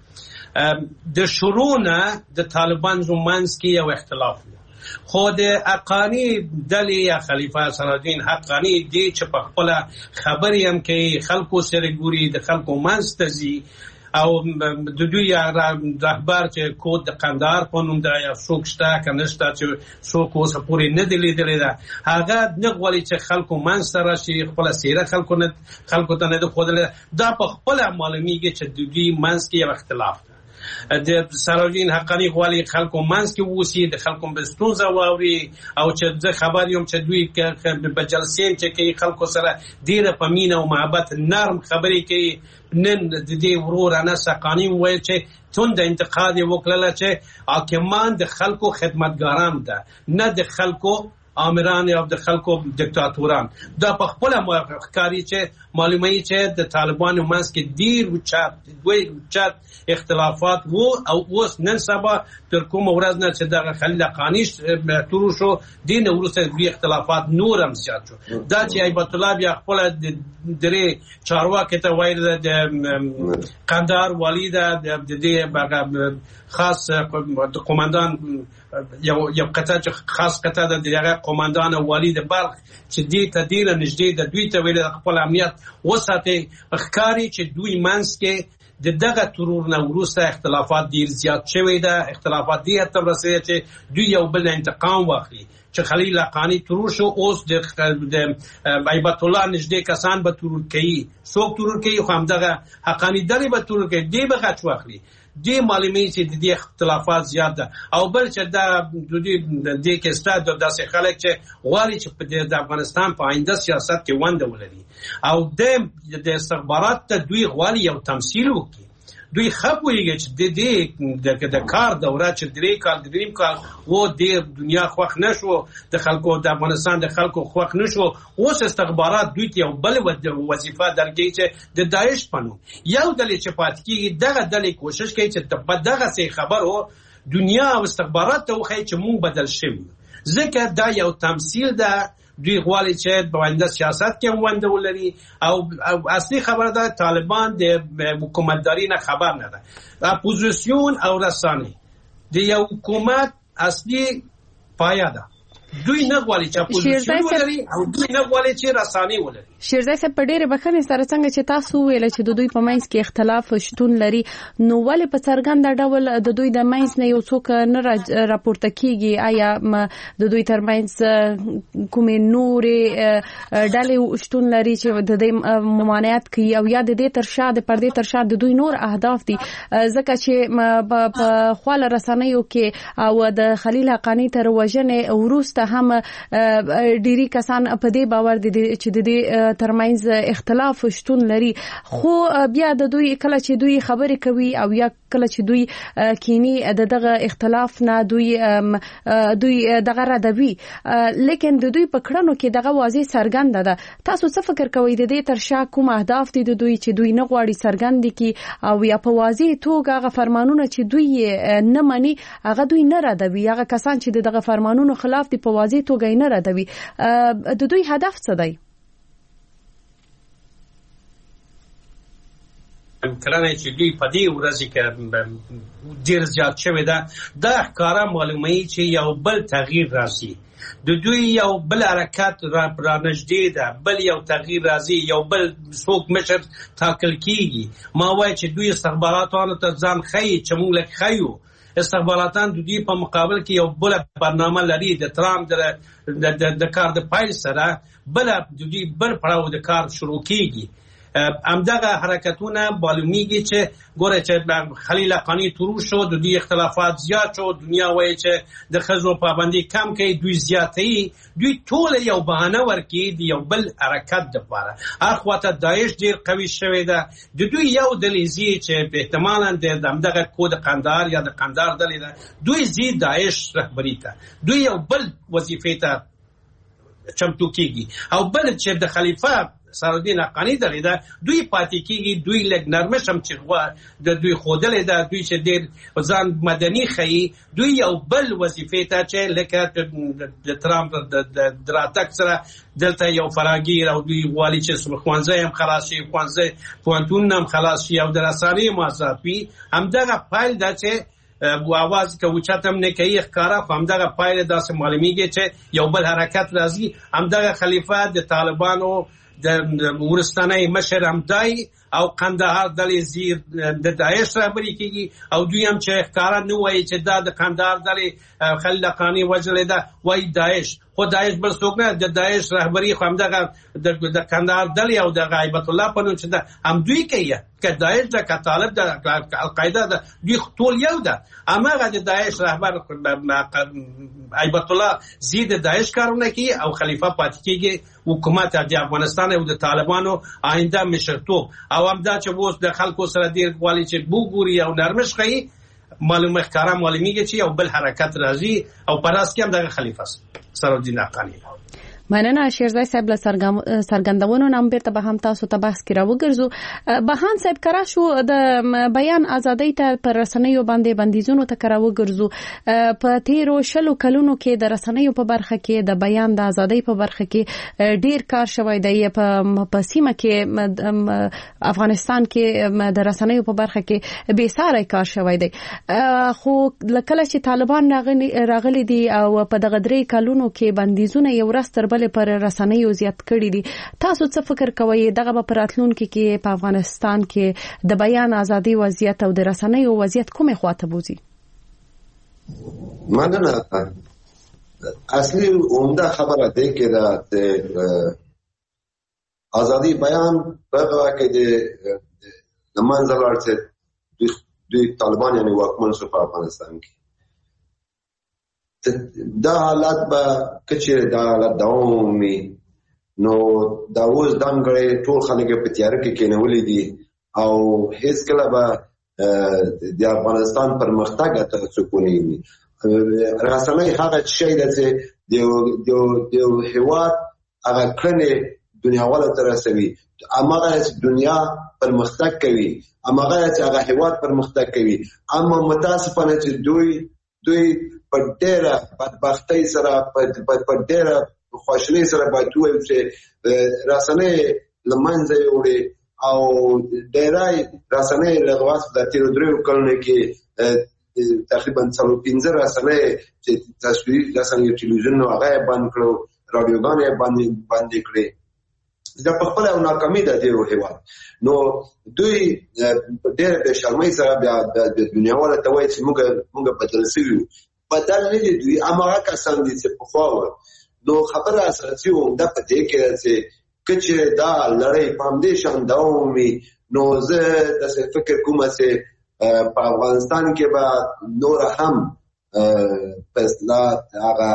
د شروع نه د طالبان منځ کې یو اختلاف و، خو د حقانی ډلې یا خلیفه صلاحالدین حقانی دی چې په خپله خبرې هم کوي، خلکو سره ګوري، د خلکو منځ ته ځي او د دوی رهبر چې کود د قندهار په نوم ده یا څوک شته که نشته چې څوک اوسه پورې نه دی لیدلی ده، هغه نه غواړي چې خلکو منځ ته راشي، خپله څېره خلکو ته نه ده ښودلې. دا په خپله معلومیږي چې د دوی منځ کې یو اختلاف ده. د صلاحالدین حقانی غواړي خلکو منځ کې اوسي، د خلکو په ستونزه واوري، او چې زه خبر یم چې دوی په جلسې چې کوي خلکو سره ډېره په مینه او محبت نرم خبرې کوي. نن د دې ورور انس حقانی وویل چې تند انتقاد یې وکړله چې حاکمان د خلکو خدمتګاران ده، نه د خلکو آمران یا د خلکو دیکتاتوران. دا په خپله ښکاري چې معلوموي چې د طالبانو منځ کې ډېر اوچت اختلافات وو، او اوس نن سبا تر کومه ورځ نه چې دغه خلیل حقاني تورو شو، دې نه وروسته دوی اختلافات نور هم زیات شو. دا چې هیبت الله بیا خپله درې چارواکي ته ویل د قندهار والي ده، د دې خاص قومندان یو قطعه چې خاص قطعه ده د هغه قومندان والي د بلخ چې دې ته ډېره نږدې ده، دوی ته ویل خپل امنیت وساتئ. ښکاري چې دوی منځ کې د دغه ترور نه وروسته اختلافات ډېر زیات شوی ده، اختلافات دې حد ته رسېدي چې دوی یو بل نه انتقام واخلي. چې خلیل حقانی ترور شو، اوس د هیبت الله نږدې کسان به ترور کوي. څوک ترور کوي؟ خو همدغه حقانی ډلې به ترور کوي، دې به غچ واخلي. دې معلومي چې د دې اختلافات زیات ده. او بل چې د دې کې ستا داسې خلک چې غواړي چې د افغانستان په آینده سیاست کې ونډه ولري، او د استخبارات ته دوی غواړي یو تمثیل وکړي. دوی ښه پوهېږي چې د کار دوره چې دریم کال و د دنیا خوښ نه شو، د خلکو د افغانستان د خلکو خوښ نه شو. اوس استخبارات دوی ته یو بل وظیفه درکوي چې د داعش په نوم یو ډلې چې پاتې کېږي، دغه ډلې کوشش کوي چې په دغسې خبرو دنیا او استخبارات ته وښیي چې مونږ بدل شوي. ځکه دا یو تمثیل ده. دوی غواړي چې په آینده سیاست کې هم ونډه ولري، او اصلي خبره ده طالبان د حکومتداري نه خبر نه ده. اپوزیسیون او رسانې د یو حکومت اصلي پایه ده. دوی نه غواړي چې اپوزیسیون ولري او دوی نه غواړي چې رسانې ولري.
شیرزای صاحب په ډېرې بخښنې سره څنګه چې تاسو ویل چې د دوی په منځ کې اختلاف شتون لري، نو ولې په څرګنده ډول د دوی د منځ نه یو څوک نه راپورته کیږي؟ آیا د دوی ترمنځ کومې نورې ډلې شتون لري چې د دې ممانعت کوي، او یا د دې تر شا د پردې تر شا د دوی نور اهداف دي؟ ځکه چې په خواله رسنیو کې او د خلیل حقانی تر وژنې وروسته هم ډېری کسان په دې باور دي چې د دې ترمنځ اختلاف شتون لري. خو بیا د دوی کله چې دوی خبرې کوي او یا کله چې دوی کینی دغه اختلاف نه دوی دغه ردوي، لیکن د دوی په کړنو کې دغه واضح څرګند ده. تاسو څه فکر کوئ د دې تر شا کوم اهداف دي د دوی چې دوی نه غواړي څرګند کړي، او یا په واضح توګه هغه فرمانونه چې دوی نه مني هغه دوی نه ردوي؟ هغه کسان چې دغه فرمانونو خلاف دي په واضح توګه نه ردوي، د دوی هدف څه دی؟
کړنه چې دوی په دې ورځ کې ډېر زیات شوی ده، دا ښکاره معلوموي چې یو بل تغییر راځي. د دوی یو بل حرکت را نږدې ده، بل یو تغییر راځي، یو بل څوک مشر ټاکل کېږي. ما وایي چې دوی استخباراتانو ته ځان ښیي چې موږ لږ ښیو. استخباراتان د دوی په مقابل کې یو بل برنامه لري. د ترامپ د کار د پایل سره بل د دوی بل پړاو د کار شروع کېږي. همدغه حرکتونه معلومیږي چې ګوره چې خلیل حقانی تورو شو د دې اختلافات زیات شو دنیا وایي چې د ښځو پابندي کم کوي دوی زیاتوي دوی ټول یو بهانه ورکړي د یو بل حرکت دپاره اخواته داعش ډیر قوي شوی ده د دوی یو دلیزي چې احتمالا د همدغه کود قندهار یا د قندهار ډلې ده دوی زی داعش رهبري ته دوی یو بل وظیفې ته چمتو کیږي او بل چې د خلیفه سرالدین حقانی دغه ده دوی پاتې کیږي دوی لګ نرمش هم چې د دوی خودلې ده دوی چې ډېر ځان مدني خي دوی یو بل وظیفې ته چې لکه د ترامپ د دراتک سره دلته یو فراګیر او دوی والی چې خوانځي هم خلاص شي خوانځي پوهنتون هم خلاص شي او د رسانې مازاپي همدغه فایل ده چې आवाज کوي چاتم نه کوي ښکارا همدغه پایله داسې معلومیږي چې یو بل حرکت راځي همدغه خلیفہ د طالبانو د ورستاني مشر همدای او قندهار دلې زیر د داعش رهبري کیږي او دوی هم چې ښکارا نه وایي چې دا د قندهار دلې خلیل حقانی وجلې ده وایي داعش خو داعش بل څوک نه د داعش رهبري خو همدغه د قندهار دلې او د غیبت الله په نوم چې ده هم دوی کوي که داعش د طالب د القاعده د دوی ټول یو ده اماغه د داعش رهبر غیبت الله زید داعش کارونه کوي او خلیفہ پاتې کیږي حکومت د افغانستان او د طالبانو آینده مشرتوب او همدا چې اوس د خلکو سره ډیر غواړي چې بوګوري او نرمش کوي معلومه ښکارا معلومیږي چې یو بل حرکت راځي او پراس کې هم د خلیفہ سرالدین حقانی
مننه شیرزای صاحب له سرګندونو نام بیرته به هم تاسو ته بحث کې راوګرځو بهان صاحب کرا شو د بیان ازادۍ ته پر رسنیو باندې بندیزونو ته راوګرځو په تیرو شلو کلونو کې د رسنیو په برخه کې د بیان د ازادۍ په برخه کې ډیر کار شوی دی په سیمه کې افغانستان کې د رسنیو په برخه کې بے ساري کار شوی دی خو لکه چې طالبان راغلي دي او په دغه درې کلونو کې بندیزونه یو راستر پر رسنیو زیات کړی دي تاسو څه فکر کوئ دغه په راتلونکو کې په افغانستان کې د بیان ازادي وضعیت او د رسنیو وضعیت کومه خواته بوزي
مننه اصلي عمده خبره ده کې د ازادي بیان په هغه کې د منځل ورته د طالبان یعنی واکمن شو په افغانستان کې دا حالت به کچره دا حالت دوامي نو دا اوس دنګړې ټول خلک په تیار کې کېنولې دي او هیڅ کله به د افغانستان پرمختګ ته څکونی رسنۍ هغه شی ده چې د هیواد هغه کړنې دنیا والا تر رسوي اماغه دنیا پرمختګ کوي اماغه چې هغه هیواد پرمختګ کوي اما متاسفانه چې دوی په ډېره بدبختۍ سره په ډېره خواشینۍ سره باید ووایو چې رسنۍ له منځه یوړې او ډېری رسنۍ له د تېرو دریو کلونو کې تقریبا 15 رسنۍ چې تصویري رسنۍ ټلویزیون هغه یې بند کړو راډیوګانې یې بندې کړې دا په خپله یو ناکامي ده د هېواد نو دوی ډېره بې شرمۍ سره بیا د دنیا والا ته وایي چې موږ بدل شوي یو بدل نه دي دوی هماغه کسان دي چې پخوا وو نو خبره اساسي عمده په دې کې ده چې که چېرې دا لړۍ په همدې شان دوام وي نو زه داسې فکر کوم چې په افغانستان کې به نور هم په اصطلاح هغه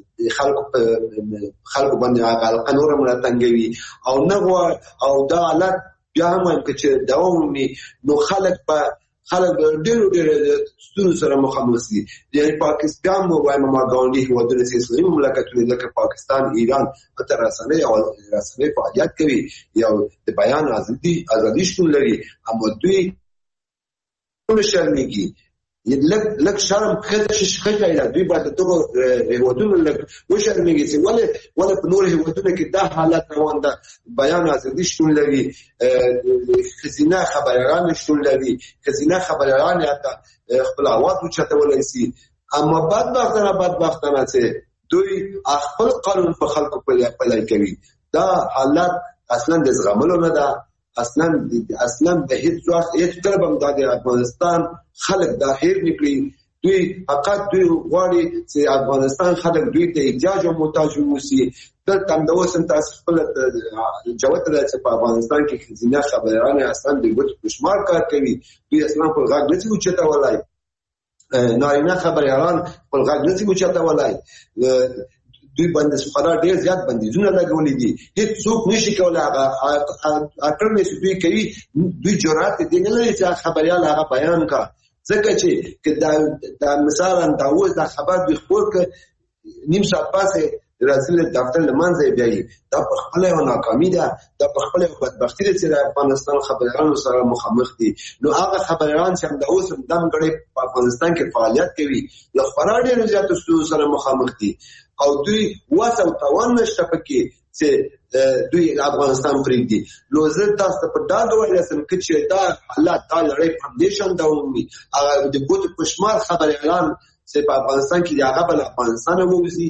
خلکو باندې هغه حلقه نوره مړه او نه او دا حالت بیا هم که چې دوام ومي نو خلک ډېرو ستونزو سره مخامخ دي یعنې پاکستان مو وایم ما ګاونډي هېوادونه چې اسلامي مملکتونه لکه پاکستان ایران هلته رسنۍ فعالیت کوي یو د بیان ازادي شتون لري اما دوی نه شرمېږي لږ شرم ښه دوی باید دغو هېوادونو لږ وشرمېږي چې ولې په نورو هېوادونو کې دا حالت روان ده بیان ازادي شتون لري ښځینه خبریالان شتون لري ښځینه خبریالان حتی خپل اواز اوچتولی شي اما بدبختانه چې دوی خپل قانون په خلکو پلی کوي دا حالت اصلا د زغملو نه ده اصلا به هیڅ وخت هیڅ کله به د افغانستان خلک دا هیر نکړي دوی فقط دوی غواړي چې افغانستان خلک دوی ته احتیاج او محتاج ووسی. دلته هم د اوس هم تاسو خپل جوت ده چې په افغانستان کې ښځینه خبریالان اصلا د ګوتو په شمار کار کوي. دوی اصلا خپل غږ نشي اوچتولی، نارینه خبریالان خپل غږ نشي اوچتولی. دوی باندې خورا ډېر زیات بندیزونه لګولي دي. هیڅ څوک نشي کولی هغه کړنې چې دوی کوي، دوی جرأت دې نه لري چې خبریال هغه بیان کا. ځکه چې دا مثلا دا اوس دا خبر دوی خپور که نیم ساعت پاسې راځي له دفتر له منځه بیایي، دا په خپله یوه ناکامي ده، دا په خپله یوه بدبختي ده چې د افغانستان خبریالانو سره مخامخ دي. نو هغه خبریالان چې همدا اوس هم دمګړی په افغانستان کې فعالیت کوي له خورا ډېرو زیاتو ستونزو سره مخامخ دي او دوی وس او توان نشته پکې چې دوی افغانستان پرېږدي. نو زه تاسو ته په ډاډ ویلی شم چې دا حالات دا لړۍ په همدې شان دوام وي. هغه د ګوتو په شمار خبریالان چې په افغانستان کې دي هغه به له افغانستانه ووځي،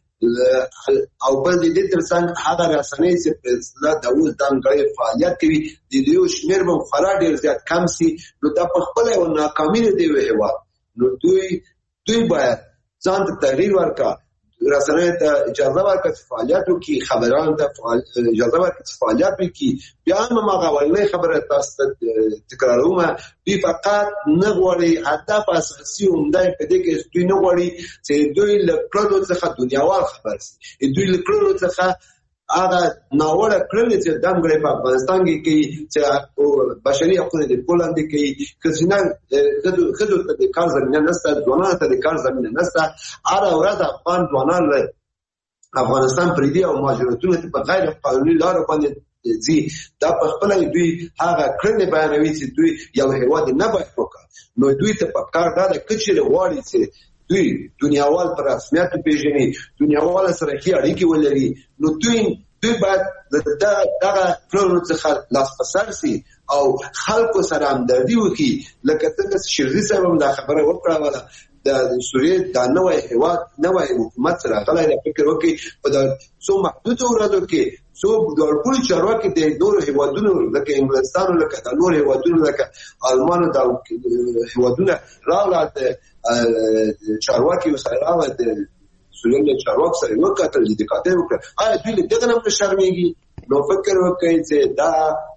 او بل دې ترڅنګ هغه رسنۍ چې په اصطلاح د اوس ځانګړی فعالیت کوي د دوی شمېر به خورا ډېر زیات کم سي. نو دا په خپله یوه ناکامي ده د یوه هېواد. نو دوی باید ځان ته تغییر ورکړه، رسنۍ ته اجازه ورکړه چې فعالیت وکړي، خبرانو ته اجازه ورکړه چې فعالیت وکړي. بیا هم هغه اولنۍ خبره تاسو ته تکراروم، دوی فقط نه غواړي، هدف اساسي عمده یې په دې کې دوی نه غواړي چې دوی له کړنو څخه دنیاوال خبر شي. دوی له کړنو څخه هغه ناوړه کړنې چې دمګړی په افغانستان کې کوي، چې بشري حقونه د پولاندې کوي، ښځینه ښځو ته د کار زمینه نشته، ځوانانو ته د کار زمینه نشته. هره ورځ افغان ځوانان له افغانستان پرېږدي او مهاجرتونو ته په غیر قانوني لارو باندې ځي. دا په خپله دوی هغه کړنې بیانوي چې دوی یو هېواد نه باید وکړي. نو دوی ته په کار دا ده که چېرې غواړي چې دوی دنیاوال په رسمیت وپېژني، دنیاوال سره ښې اړیکې ولري، نو دوی باید دغه کړنو څخه لاس په سر سي او خلکو سره همدردي وکړي. لکه څنګه چې شیرزي صاحب هم دا خبره وکړه، د سوریې دا نوی هېواد نوی حکومت سره غلی دی، فکر وکړي په څو محدودو ورځو کې څو ډول چارواکي د نورو هېوادونو لکه انګلستان، لکه د نورو هېوادونو لکه آلمانو دا هېوادونه راغله، د چارواکي سره راغله، د سوریې له چارواکو سره یې وکتل، لیدکاتۍ وکړه. آیا دوی له دغه نه هم نه شرمېږي؟ نو فکر وکړئ چې دا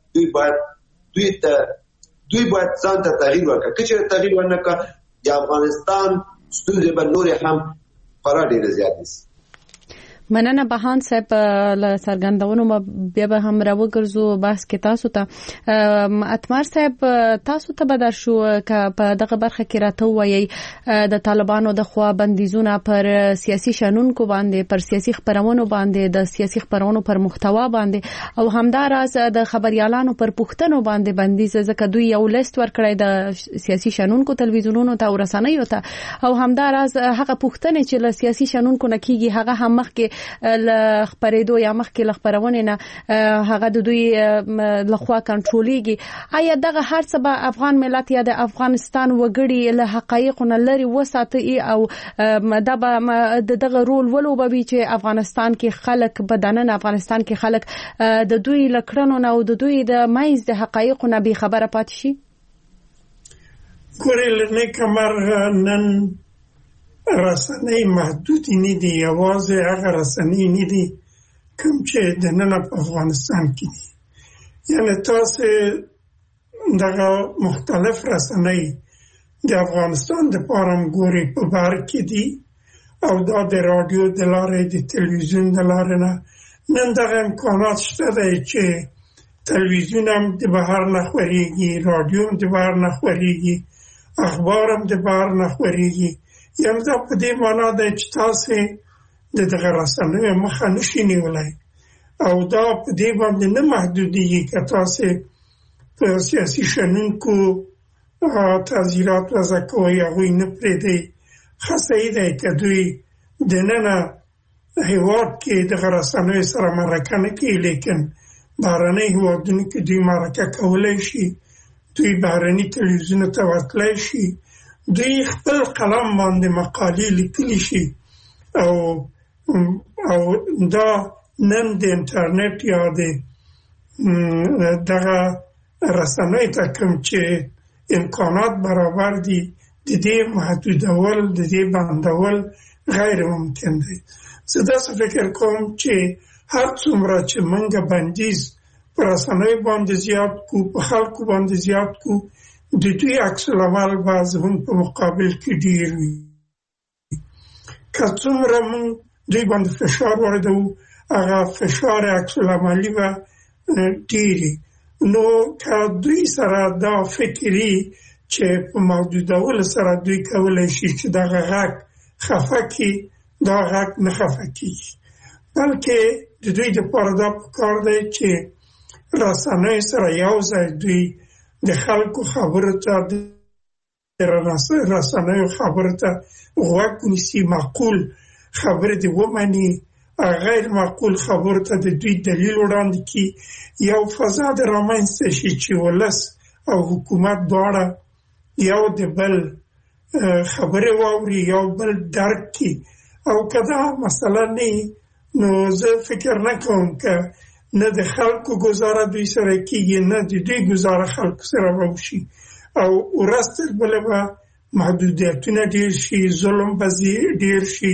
دوی باید ځان ته تغییر ورکړه. که چېرې تغییر ونه کړه د افغانستان ستونزې به نورې هم خورا ډېرې زیاتې شي.
مننه بهان صاحب له څرګندونو بیا به هم راوګرځو بحث کې تاسو ته. اتمر صاحب تاسو ته بدر شو ک په دغه برخه کې راته وایي د طالبانو د خوا بندیزونه پر سیاسي شنونکو باندې، پر سیاسي خبرونو باندې، د سیاسي خبرونو پر محتوا باندې، او همداراز د خبريالانو پر پښتنو باندې بندیز، ځکه دوی یو لیست ورکړی د سیاسي شنونکو تلویزیونونو ته او رسنیو ته، او همداراز هغه پښتنې چې له سیاسي شنونکو نه کیږي هغه هم مخکې ل خبرېدو یا مخکې ل خبرونه نه هغه د دوی لخوا کنټرولېږي. آیا دغه هر څه به افغان ملت یا د افغانستان وګړي له حقایقو نه لري وساتي او دا به دغه رول ولوبوي چې افغانستان کې خلک بدنن افغانستان کې خلک د دوی لکړنو نه او د دوی د مایز د حقایقو نه به خبره پاتې شي؟
ګورې لنه کمر نن رسنۍ محدود نه دي، یوازې هغه رسنۍ نه دي کوم چې د نن په افغانستان کې دي. یعنی تاسو دغه مختلف رسنۍ د افغانستان د پارم ګوري په بهر کې دي او دا د رادیو د لارې د تلویزیون د لارې نه نن دغه امکانات شته دی چې تلویزیون هم د بهر نه خپرېږي، رادیو هم د بهر نه خپرېږي، اخبار هم د بهر نه خپرېږي. یعنې دا په دې معنا دی چې تاسې د دغه رسنیو مخه نشي نیولی او دا په دې باندې نه محدودېږي که تاسې په سیاسي شنونکو تعزیرات وضع کوئ هغوی نه پرېږدئ. ښه صحیح دی که دوی دننه هېواد کې دغه رسنیو سره مرکه نه کوي، لیکن بهرني هېوادونو کې دوی مرکه کولی شي، دوی بهرني تلویزیونو ته ورتلی شي، دوی خپل قلم باندې مقالې لیکلی شي او دا نن د انټرنیټ یا د دغه رسنیو ته کوم چې امکانات برابر دي د دې محدودول د دې بندول غیر ممکن دی. زه داسې فکر کوم چې هر څومره چې منګه بندیز پر رسنیو باندې زیات کو په خلکو باندې زیات کو د دوی عکس العمل به زموږ په مقابل کې ډیر وي. که څومره موږ دوی باندې فشار واردوو هغه فشار عکس العملي به ډیري. نو که دوی سره دا فکري چې په محدودولو سره دوی کولی شي چې دغه غږ خفه کړي، دا غږ نه خفه کېږي، بلکې د دوی دپاره دا پکار دی چې رسنیو سره یو ځای دوی د خلکو خبرو ته د رسنیو خبرو ته غوږ ونیسي، معقول خبرې دې ومني، غیر معقول خبرو ته د دوی دلیل وړاندې کړي، یو فضا د رامنځته شي چې ولس او حکومت دواړه یو د بل خبرې واوري، یو بل درک کړي. او که دا مسله نه نو زه فکر نه کوم که نه د خلکو ګزاره دوی سره کېږي، نه د دوی ګزاره خلکو سره به وشي، او وروسته بله به محدودیتونه ډېر شي، ظلم به ډېر شي،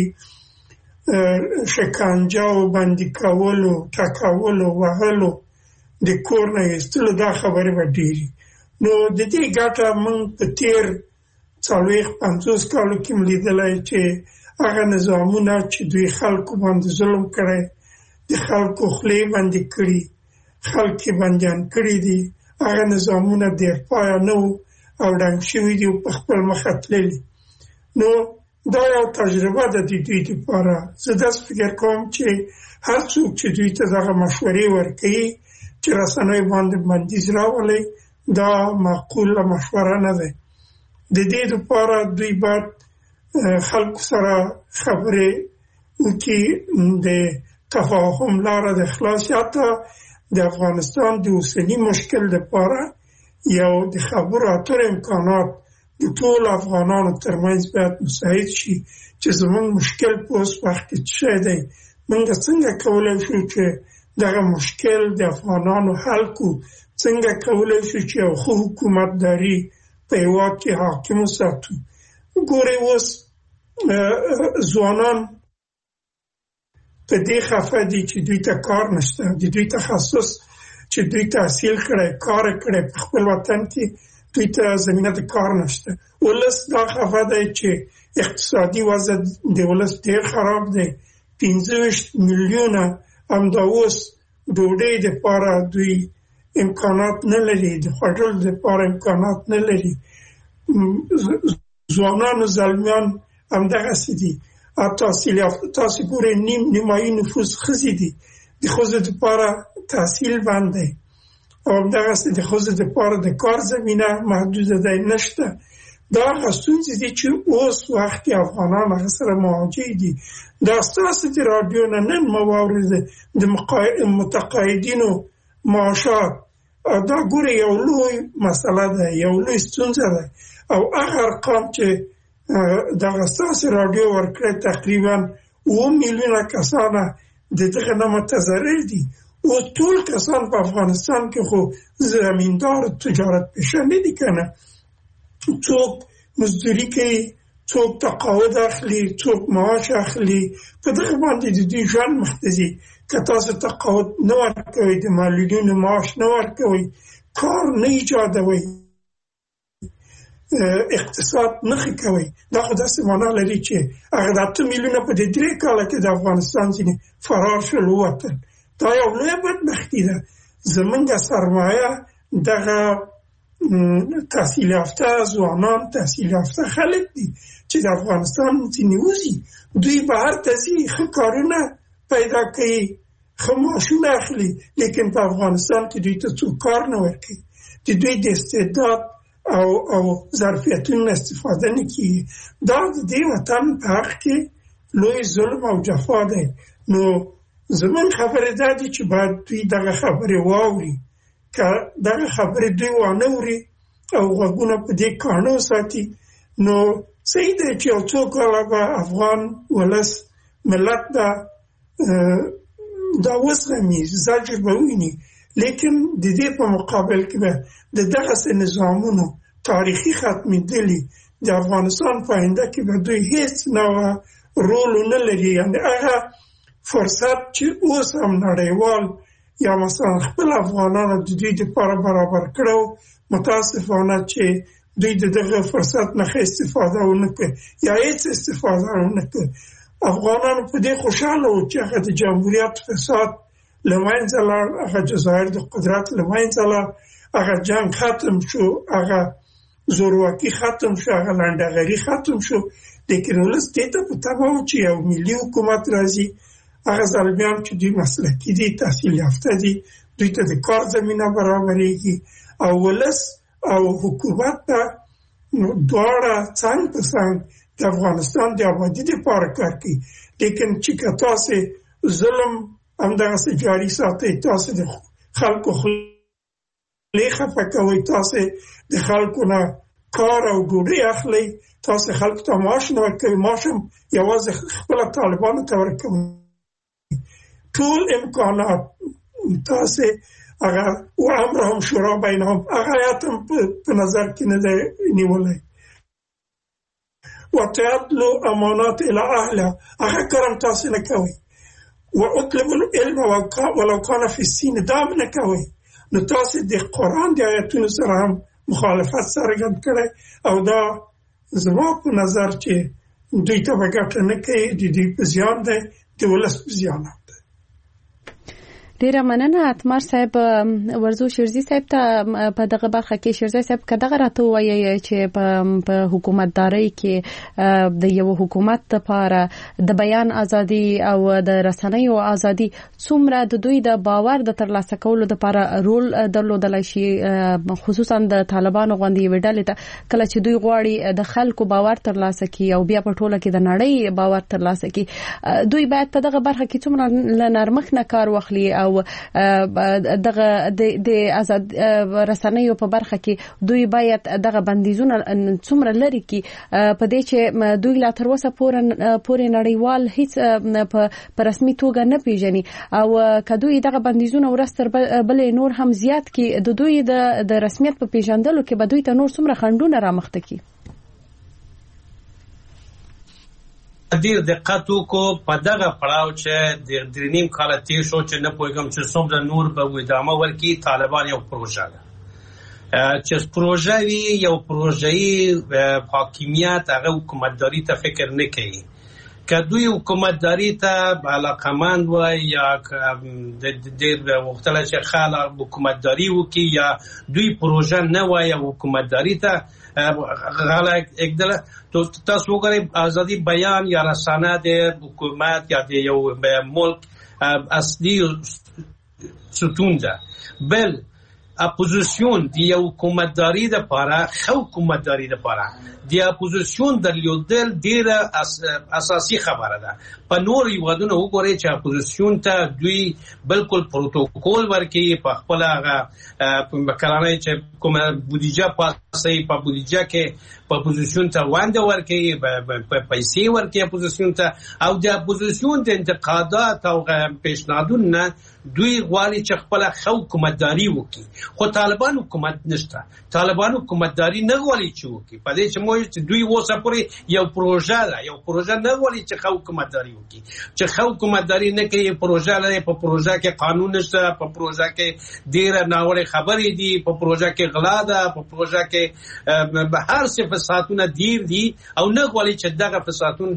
شکنجه او بندي کولو، ټکولو، وهلو، د کور نه ایستلو، دا خبرې به ډېرې. نو د دې ګټه موږ په تېر 40-50 کالو کې لیدلی چې هغه نظامونه چې دوی خلکو باندې ظلم کړی، د خلکو خولې بندې کړي، خلک یې بندیان کړي دي، هغه نظامونه ډېر پایه نه وو او ړنګ شوي دي او په خپل مخه تللي. نو دا یو تجربه ده د دوی دپاره. زه داسې فکر کوم چې هر څوک چې دوی ته دغه مشورې ورکوي چې رسنیو باندې بندیز راولئ، دا معقوله مشوره نه ده. د دې دپاره دوی باید خلکو سره خبرې وکړي، د تفاهم لاره د خلاص. حتی د افغانستان د اوسني مشکل دپاره یو د خبرو اترو امکانات د ټول افغانانو ترمنځ باید مساعد شي چې زموږ مشکل په اوس وخت کې څه دی، موږ څنګه کولی شو چې دغه مشکل د افغانانو حل کړو، څنګه کولی شو چې یو ښه حکومتداري په هېواد کې حاکم وساتو. ګورئ اوس ځوانان په دې خفه دي چې دوی ته کار نشته، د دوی تخصص چې دوی تحصیل کړی، کار کړی، په خپل وطن کې دوی ته زمینه د کار نشته. ولس دا خفه دی چې اقتصادي وضع د ولس ډېر خراب دی، 25 میلیونه همدا اوس ډوډۍ دپاره دوی امکانات نه لري، د خوړلو دپاره امکانات نه لري. ځوانان و زلمیان همدغسې دي. تحصیل یافته، تاسې ګورئ نیمایي نفوس ښځې دي، د ښځو دپاره تحصیل بند دی، او همدغسې د ښځو دپاره د کار زمینه محدوده دی، نشته. دا هغه ستونزې دي چې اوس وخت کې افغانان هغه سره مواجه دي. دا ستاسو د راډیو نه نن ما واورېده د متقاعدینو معاشات، دا ګوره یو لوی مسله ده، یو لوی ستونزه ده. او هغه ارقام چې دغه ستاسو راډیو ورکړی تقریبا 7 میلیونه کسانه د دغه نه متضرر دي. او ټول کسان په افغانستان کې خو زمیندار تجارت پیشه نه دي که نه، څوک مزدوري کوي، څوک تقاعد اخلي، څوک معاش اخلي، په دغه باندې د دوی ژوند مخ ته ځي. که تاسو تقاعد نه ورکوئ، د معلولینو معاش نه ورکوئ، کار نه ایجادوئ، اقتصاد نه ښه کوئ، دا خو داسې معنا لري چې هغه د 8 میلیونه په دې 3 کاله کې د افغانستان ځینې فرار شول، ووتل. دا یو لویه بدبختي ده. زمونږ سرمایه دغه تحصیل یافته ځوانان، تحصیل یافته خلک دي چې د افغانستان ځینې وځي، دوی بهر ته ځي، ښه کارونه پیدا کوي، ښه معاشونه اخلي، لیکن په افغانستان کې دوی ته څوک کار نه ورکوي، د دوی د استعداد او ظرفیتونو استفاده نه کیږي. دا د دې وطن په حق کې لوی ظلم او جفا دی. نو زمون خبره دا دي چې باید دوی دغه خبرې واوري. که دغه خبرې دوی وانه اوري او غوږونه په دې کاڼه وساتي، نو صحیح دی چې یو څو کاله به افغان ولس ملت دا وزغمي، زجر به وویني، لیکن د دې په مقابل کې به د دغسې نظامونو تاریخي ختمېدلي، د افغانستان په آینده کې به دوی هیڅ نوع رول نه لري. یعنې هغه فرصت چې اوس هم نړیوال یا مثلا خپل افغانانو د دوی دپاره برابر کړو، متاسفانه چې دوی د دغه فرصت نه استفاده ونه کړي یا هیڅ استفاده ونه کړي. افغانانو په دې خوشحاله وو چې هغه د جمهوریت فساد له منځه لاړ، هغه جزایر د قدرت له منځه لاړ، هغه جنګ ختم شو، هغه زورواکي ختم شو، هغه لنډغري ختم شو. لیکن ولس دې ته په تمه و چې یو ملي حکومت راځي. هغه زلمیان چې دوی مسلکي دي، تحصیل یافته دي، دوی ته د کار زمینه برابرېږي او ولس او حکومت ته دواړه څنګ په څنګ د افغانستان د آبادي دپاره کار کوي. لیکن چې که تاسې ظلم همدغسې جاري ساتئ، تاسې د خلکو خولې خفه کوئ، تاسې د خلکو نه کار او ډوډۍ اخلئ، تاسې خلکو ته معاش نه ورکوئ، معاش هم یوازې خپله طالبانو ته ورکوئ. ټول امکانات تاسې هغه و امرهم شورا بینهم هغه آیات هم په نظر کې نه دی نیولی. وتعدلوا امانات الى اهلها هغه کار هم تاسې نه کوئ. واطلبوا العلم ولو كان في السين دا هم نه کوئ. نو تاسې د قرآن د آیاتونو سره هم مخالفت څرګند کړی او دا زما په نظر چې دوی ته به ګټه نه کوي، د دوی په زیان دی، د ولس په زیان دی.
ډیره مننه اتمر صاحب. ورزو شیرزي صاحب ته په دغه برخه کې شیرزي صاحب کداغه راته وایي چې په حکومتداري کې د یو حکومت لپاره د بیان ازادي او د رسنیو ازادي څومره د دوی د باور د ترلاسه کولو لپاره رول درلودلای شي، خصوصا د طالبانو غوندي وډلې ته کله چې دوی غواړي د خلکو باور ترلاسه کړي او بیا په ټوله کې د نړۍ باور ترلاسه کړي، دوی باید په دغه برخه کې څومره نرمښت نه کار واخلي او دغه د آزاد رسنیو په برخه کې دوی باید دغه بندیزونه څومره لري کې په دې چې دوی لا تر اوسه پورې نړیوال هیڅ په رسمي توګه نه پیژني او کدوې دغه بندیزونه ورستر بلې نور هم زیات کې د دوی د رسمیت په پیژندلو کې به دوی ته نور څومره خنډونه رامخته کی.
ډیر دقت وکړو په دغه پړاو چې د درنیم کال تیر شو چې نه پوهیږم چې څومره نور به ادامه ورکړي. طالبان یو پروژه ده چې پروژه وي، یو پروژه‌ای حاکمیت هغه حکومتداري ته فکر نه کوي. که دوی حکومتداري ته علاقمند وای یا ډېر وختله چې خلک حکومتداري وکړي یا دوی پروژه نه وای او حکومتداري ته غلط اقدام تاسو وګورئ ازادي بیان یا رسانه د حکومت یا د یو ملک اصلي ستون ده. بل اپوزیسیون دی حکومتداري د پاره حکومتداري د پاره دی اپوزیسیون درلودل ډیره اساسي خبره ده. په نور یوادونه وګورئ چې اپوزیسیون ته دوی بالکل پروتوکول ورکړي، په خپل هغه کلانه چې کومه بودیجه پاسي په بودیجه کې په اپوزیسیون ته وانده ورکړي، په پیسې ورکړي اپوزیسیون ته او د اپوزیسیون د انتقادات او پیشنهادونه دوی غواړي چې خپل حکومتداري وکړي. خو طالبان حکومت نشته، طالبان حکومتداري نه غواړي چې وکړي. په دې چې موږ دوی اوسه پورې یو پروژه ده، یو پروژه نه غواړي چې حکومتداري وکړي. چې حکومتداري نه کوي، پروژه لري، په پروژه کې قانون نشته، په پروژه کې ډیره ناوړه خبرې دي، په پروژه کې غلا ده، په پروژه کې هر څه فسادونه ډیر دي او نه غواړي چې دغه فسادونه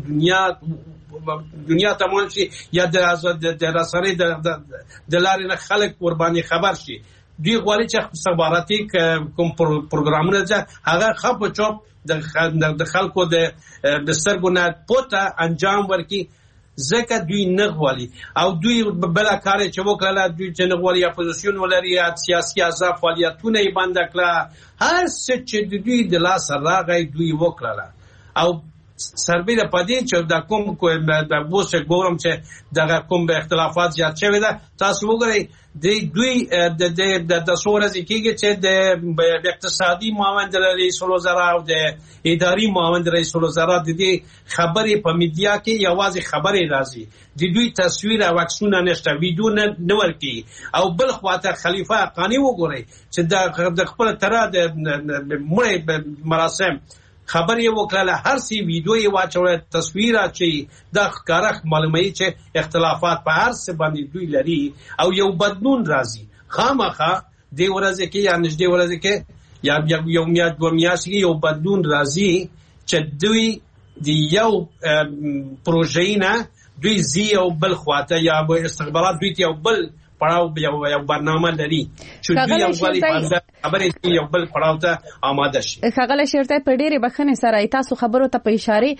دنیا تمام شي یا د رسنۍ د لارې نه خلک قرباني خبر شي. دوی غواړي چې استخباراتي کوم پروګرامونه ده هغه خپ چوپ د خلکو د سترګو نه پوته انجام ورکړي. ځکه دوی نه غواړي او دوی بل کار چې وکړه، دوی چې نه غواړي اپوزیسیون ولري، سیاسي احزاب فعالیتونه یې بند کړه، هر څه چې دوی د لاس راغی دوی وکړه. او سربیره پدې چې د کوم د بوسه ګورم چې دغه کوم به اختلافات زیات شوی ده. تاسو وګورئ دوی د سورز کېږي چې د اقتصادي معاون رئیس الوزرا او د اداري معاون رئیس الوزرا د دې خبرې په میډیا کې یوازې خبرې راځي، د دوی تصویر او عکسونه نشته، ویډیو نه ورکي. او بل خواته خلیفه حقانی وګورئ چې د خپل تر د مړی مراسم خبر یې وکړه هر سی ویډیو یې واچوله تصویر چې د ښکاره معلوموي چې اختلافات په هر څه باندې دوی لري او یو بدلون راځي خامخا دې ورځې کې یا نږدې ورځې کې یا یو میاشت دوه میاشتې یو بدلون راځي چې دوی د یو پروژې نه دوی زی او بل خواته یا استخبارات دوی ته یو بل پړاو یو برنامه لري چې دوی یو غوړي خبرې یو بل پړاو ته آماده شي.
ښاغلی شیرزی په ډېرې بخښنې سره تاسو خبرو ته په اشاره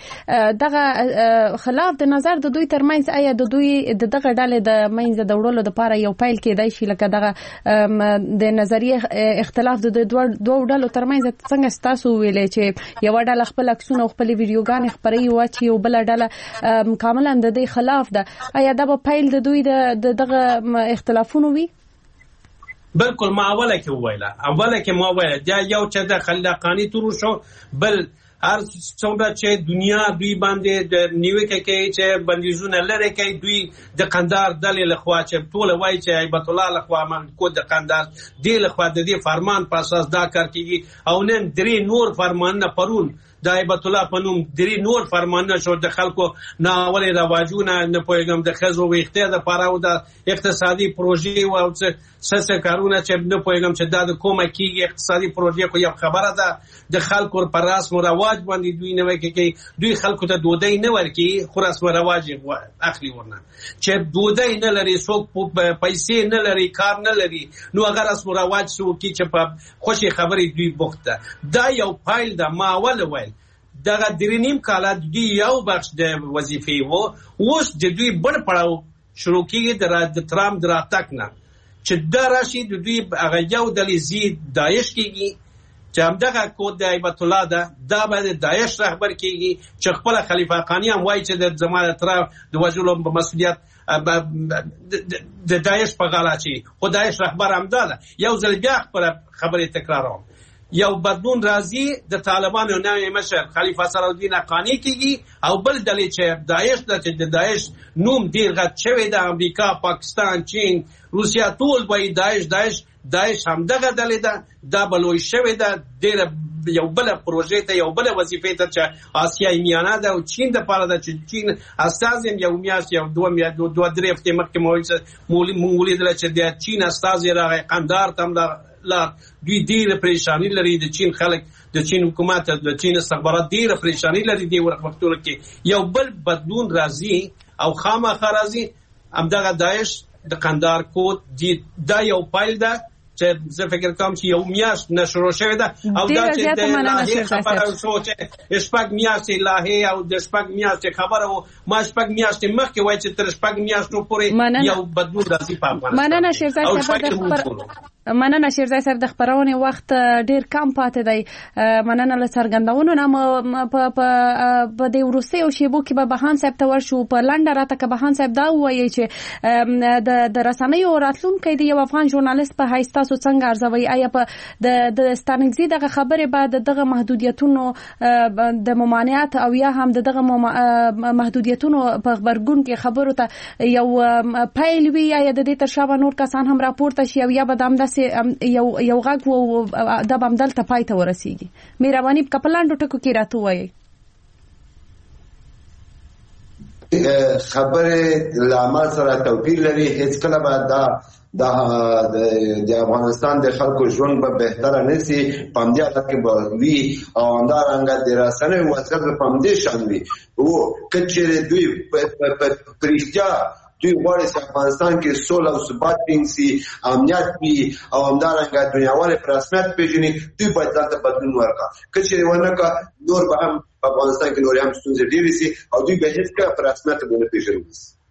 دغه خلاف د نظر د دوی ترمنځ آیا د دوی دغه ډلې د منځ د وړلو لپاره یو پیل کېدای شي لکه دغه د نظریه اختلاف د دوه ډلو ترمنځ څنګه تاسو ویلې چې یو ډله خپل عکسونه او خپل ویډیوګانې خپروي او چې یو بل ډله کاملا د دې خلاف ده آیا دا به پیل د دوی دغه اختلافونو وي؟
بالکل ما اوله کې ما ویله دا یو چې د خلاقانی تورو شو بل هر څومره چې دنیا دوی باندې د نیوکه کوي چې بندیزونه لري کوي دوی د قندار ډلې لخوا چې ټول وایي چې هیبت الله لخوا من کو د قندار دی لخوا د دې فرمان په اساس دا کار کیږي او نن درې نور فرمان نه پرون د هیبت الله په نوم درې نور فرمانونه شو د خلکو ناولې رواجونه نه پوهېږم د ښځو ویښتیا دپاره او د اقتصادي پروژې او څه کارونه چې نه پوهېږم چې دا د کومه کېږي اقتصادي پروژې خو یو خبره ده د خلکو پر رسم و رواج باندې دوی نوکې کوي دوی خلکو ته ډوډۍ نه ورکوي خو رسم و رواج اخلي ورنه چې ډوډۍ نه لري څوک پیسې نه لري کار نه لري نو هغه رسم و رواج څه وکړي چې په خوشې خبرې دوی بوخت ده دا یو پایل ده ما اول ویل دغه درې نیم کاله دوی یو بخش د وظیفې و اوس د دوی بل پړاو شروع کېږي د ترامپ د راتګ نه چې دا راشي د دوی هغه یو ډلې زی داعش کېږي چې همدغه کود د هیبت الله ده دا به د داعش رهبر کېږي چې خپله خلیفه حقاني هم وایي چې د زما ترامپ د وژلو په مسؤلیت د داعش په غاړه اچوي خو داعش رهبر همدا ده یو ځل بیا خپله خبرې تکراروم یو بدلون راځي د طالبانو نوی مشر خلیفه صلاحالدین حقانی کېږي او بل ډلې چې داعش ده چې د داعش نوم ډېر غټ شوی ده امریکا پاکستان چین روسیه ټول وایي داعش همدغه ډلې ده دا به لوی شوې ده ډېره یو بله پروژې ته یو بله وظیفې ته چې آسیایي میانه ده او چین دپاره ده چې چین استازی یو میاشت یو دوه درې هفتې مخکې مونږ ولیدله چې د چین استازی راغی قندهار ته هم دوی ډېره پریشاني لري د چین خلک د چین حکومت د چین استخبارات ډېره پریشاني لري دې وختونو کې یو بل بدلون راځي او خامخا راځي همدغه داعش د قندهار کود دا یو پایل ده چې زه فکر کوم چې یو میاشت نه شروع شوې ده او دا چې د لاهې خبره شو چې شپږ میاشتې لاهې او د شپږ میاشتې خبره و ما شپږ میاشتې مخکې وایي چې تر شپږ میاشتو پورې یو بدلون راځي په افغانستان.
مننه شیرزی صاحب د خبرونې وخت ډیر کم پاتې دی مننه له څرګندونو نه په دې وروستیو شیبو کې به بهان صاحب ته ورشو په لنډه راته که بهان صاحب دا ووایي چې د رسنیو راتلونکی د یو افغان ژورنالیست په حیث تاسو څنګه ارزوئ آیا په د ستانکزي دغه خبرې بعد دغه محدودیتونو د ممانعت او یا هم دغه محدودیتونو په خبرګون کې خبرو ته یو پیل وي یا د دې تر شا نور کسان هم راپورته شي او یا به داسې یو غږ و دا به همدلته پای ته ورسیږي مهرباني په پلاندو ټکو کې راته ووایئ.
خبره له عمل سره توپیر لري هیڅ کله به د افغانستان د خلکو ژوند به بهتره نشي پامدې حالت کې به وي او همدارنګه د رسنیو وضعیت به پامدې شان وي او که چېرې دوی په رښتیا دوی غواړي چې افغانستان کې سوله او ثبات ټینګ سي امنیت وي او همدارنګه دنیاوالې په رسمیت پېژني دوی باید دلته بدلون ورکړي که چېرې ونه کړه نور به هم په افغانستان کې نورې هم ستونزې ډېرې سي او دوی به هېڅکله په رسمیت ونه پېژني.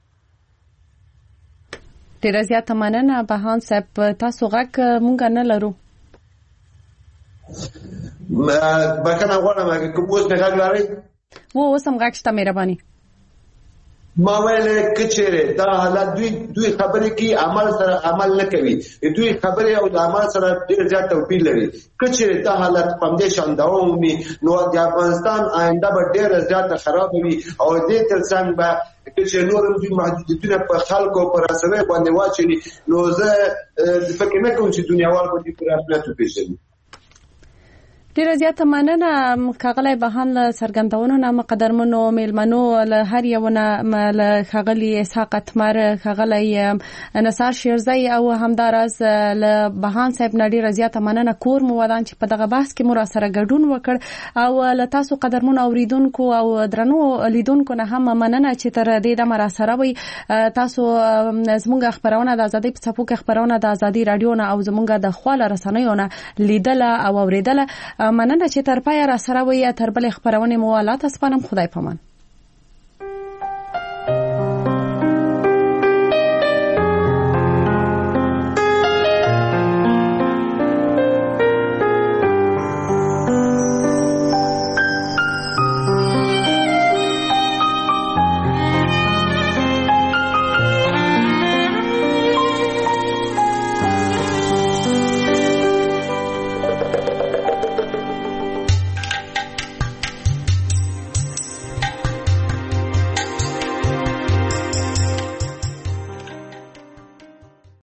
ډېره زیاته مننه بهان صاحب تاسو غږ مونږ نه لرو.
بخښنه غواړم که اوس مې غږ لرئ؟
اوس هم غږ شته مهرباني.
ما ویل که چېرې دا حالت دوی خبرې کوي عمل سره عمل نه کوي دوی خبرې او د عمل سره ډېر زیات توپیر لري که چېرې دا حالت په همدې شان دوام ومومي نو د افغانستان آینده به ډېره زیاته خرابه وي او دې تر څنګ به که چې نور هم دوی محدودیتونه په خلکو په رسنیو باندې واچوي نو زه فکر نه کوم چې دنیاوال به دوی په رسمیت وپېژني.
ډیره زیاته مننه ښاغلی بهان له څرګندونو نه مقدرمنو میلمنو له هر یو نه له ښاغلي اسحاق اتمر ښاغلی نثار شیرزی او همداراز له بهان صاحب نه ډیره زیاته مننه کور مو ودان چې په دغه بحث کې مو را سره ګډون وکړ او له تاسو قدرمنو اوریدونکو او درنو لیدونکو نه هم مننه چې تر دې دمه را سره وي. تاسو زموږ خبرونه د ازادۍ په څپو کې خبرونه د ازادي رادیو نه او زموږ د خواله رسنیو نه لیدله او اوریدله. مننه چې تر پایه را سره وي. تر بلې خبرونه مو الله تاسو پنم خدای پامان.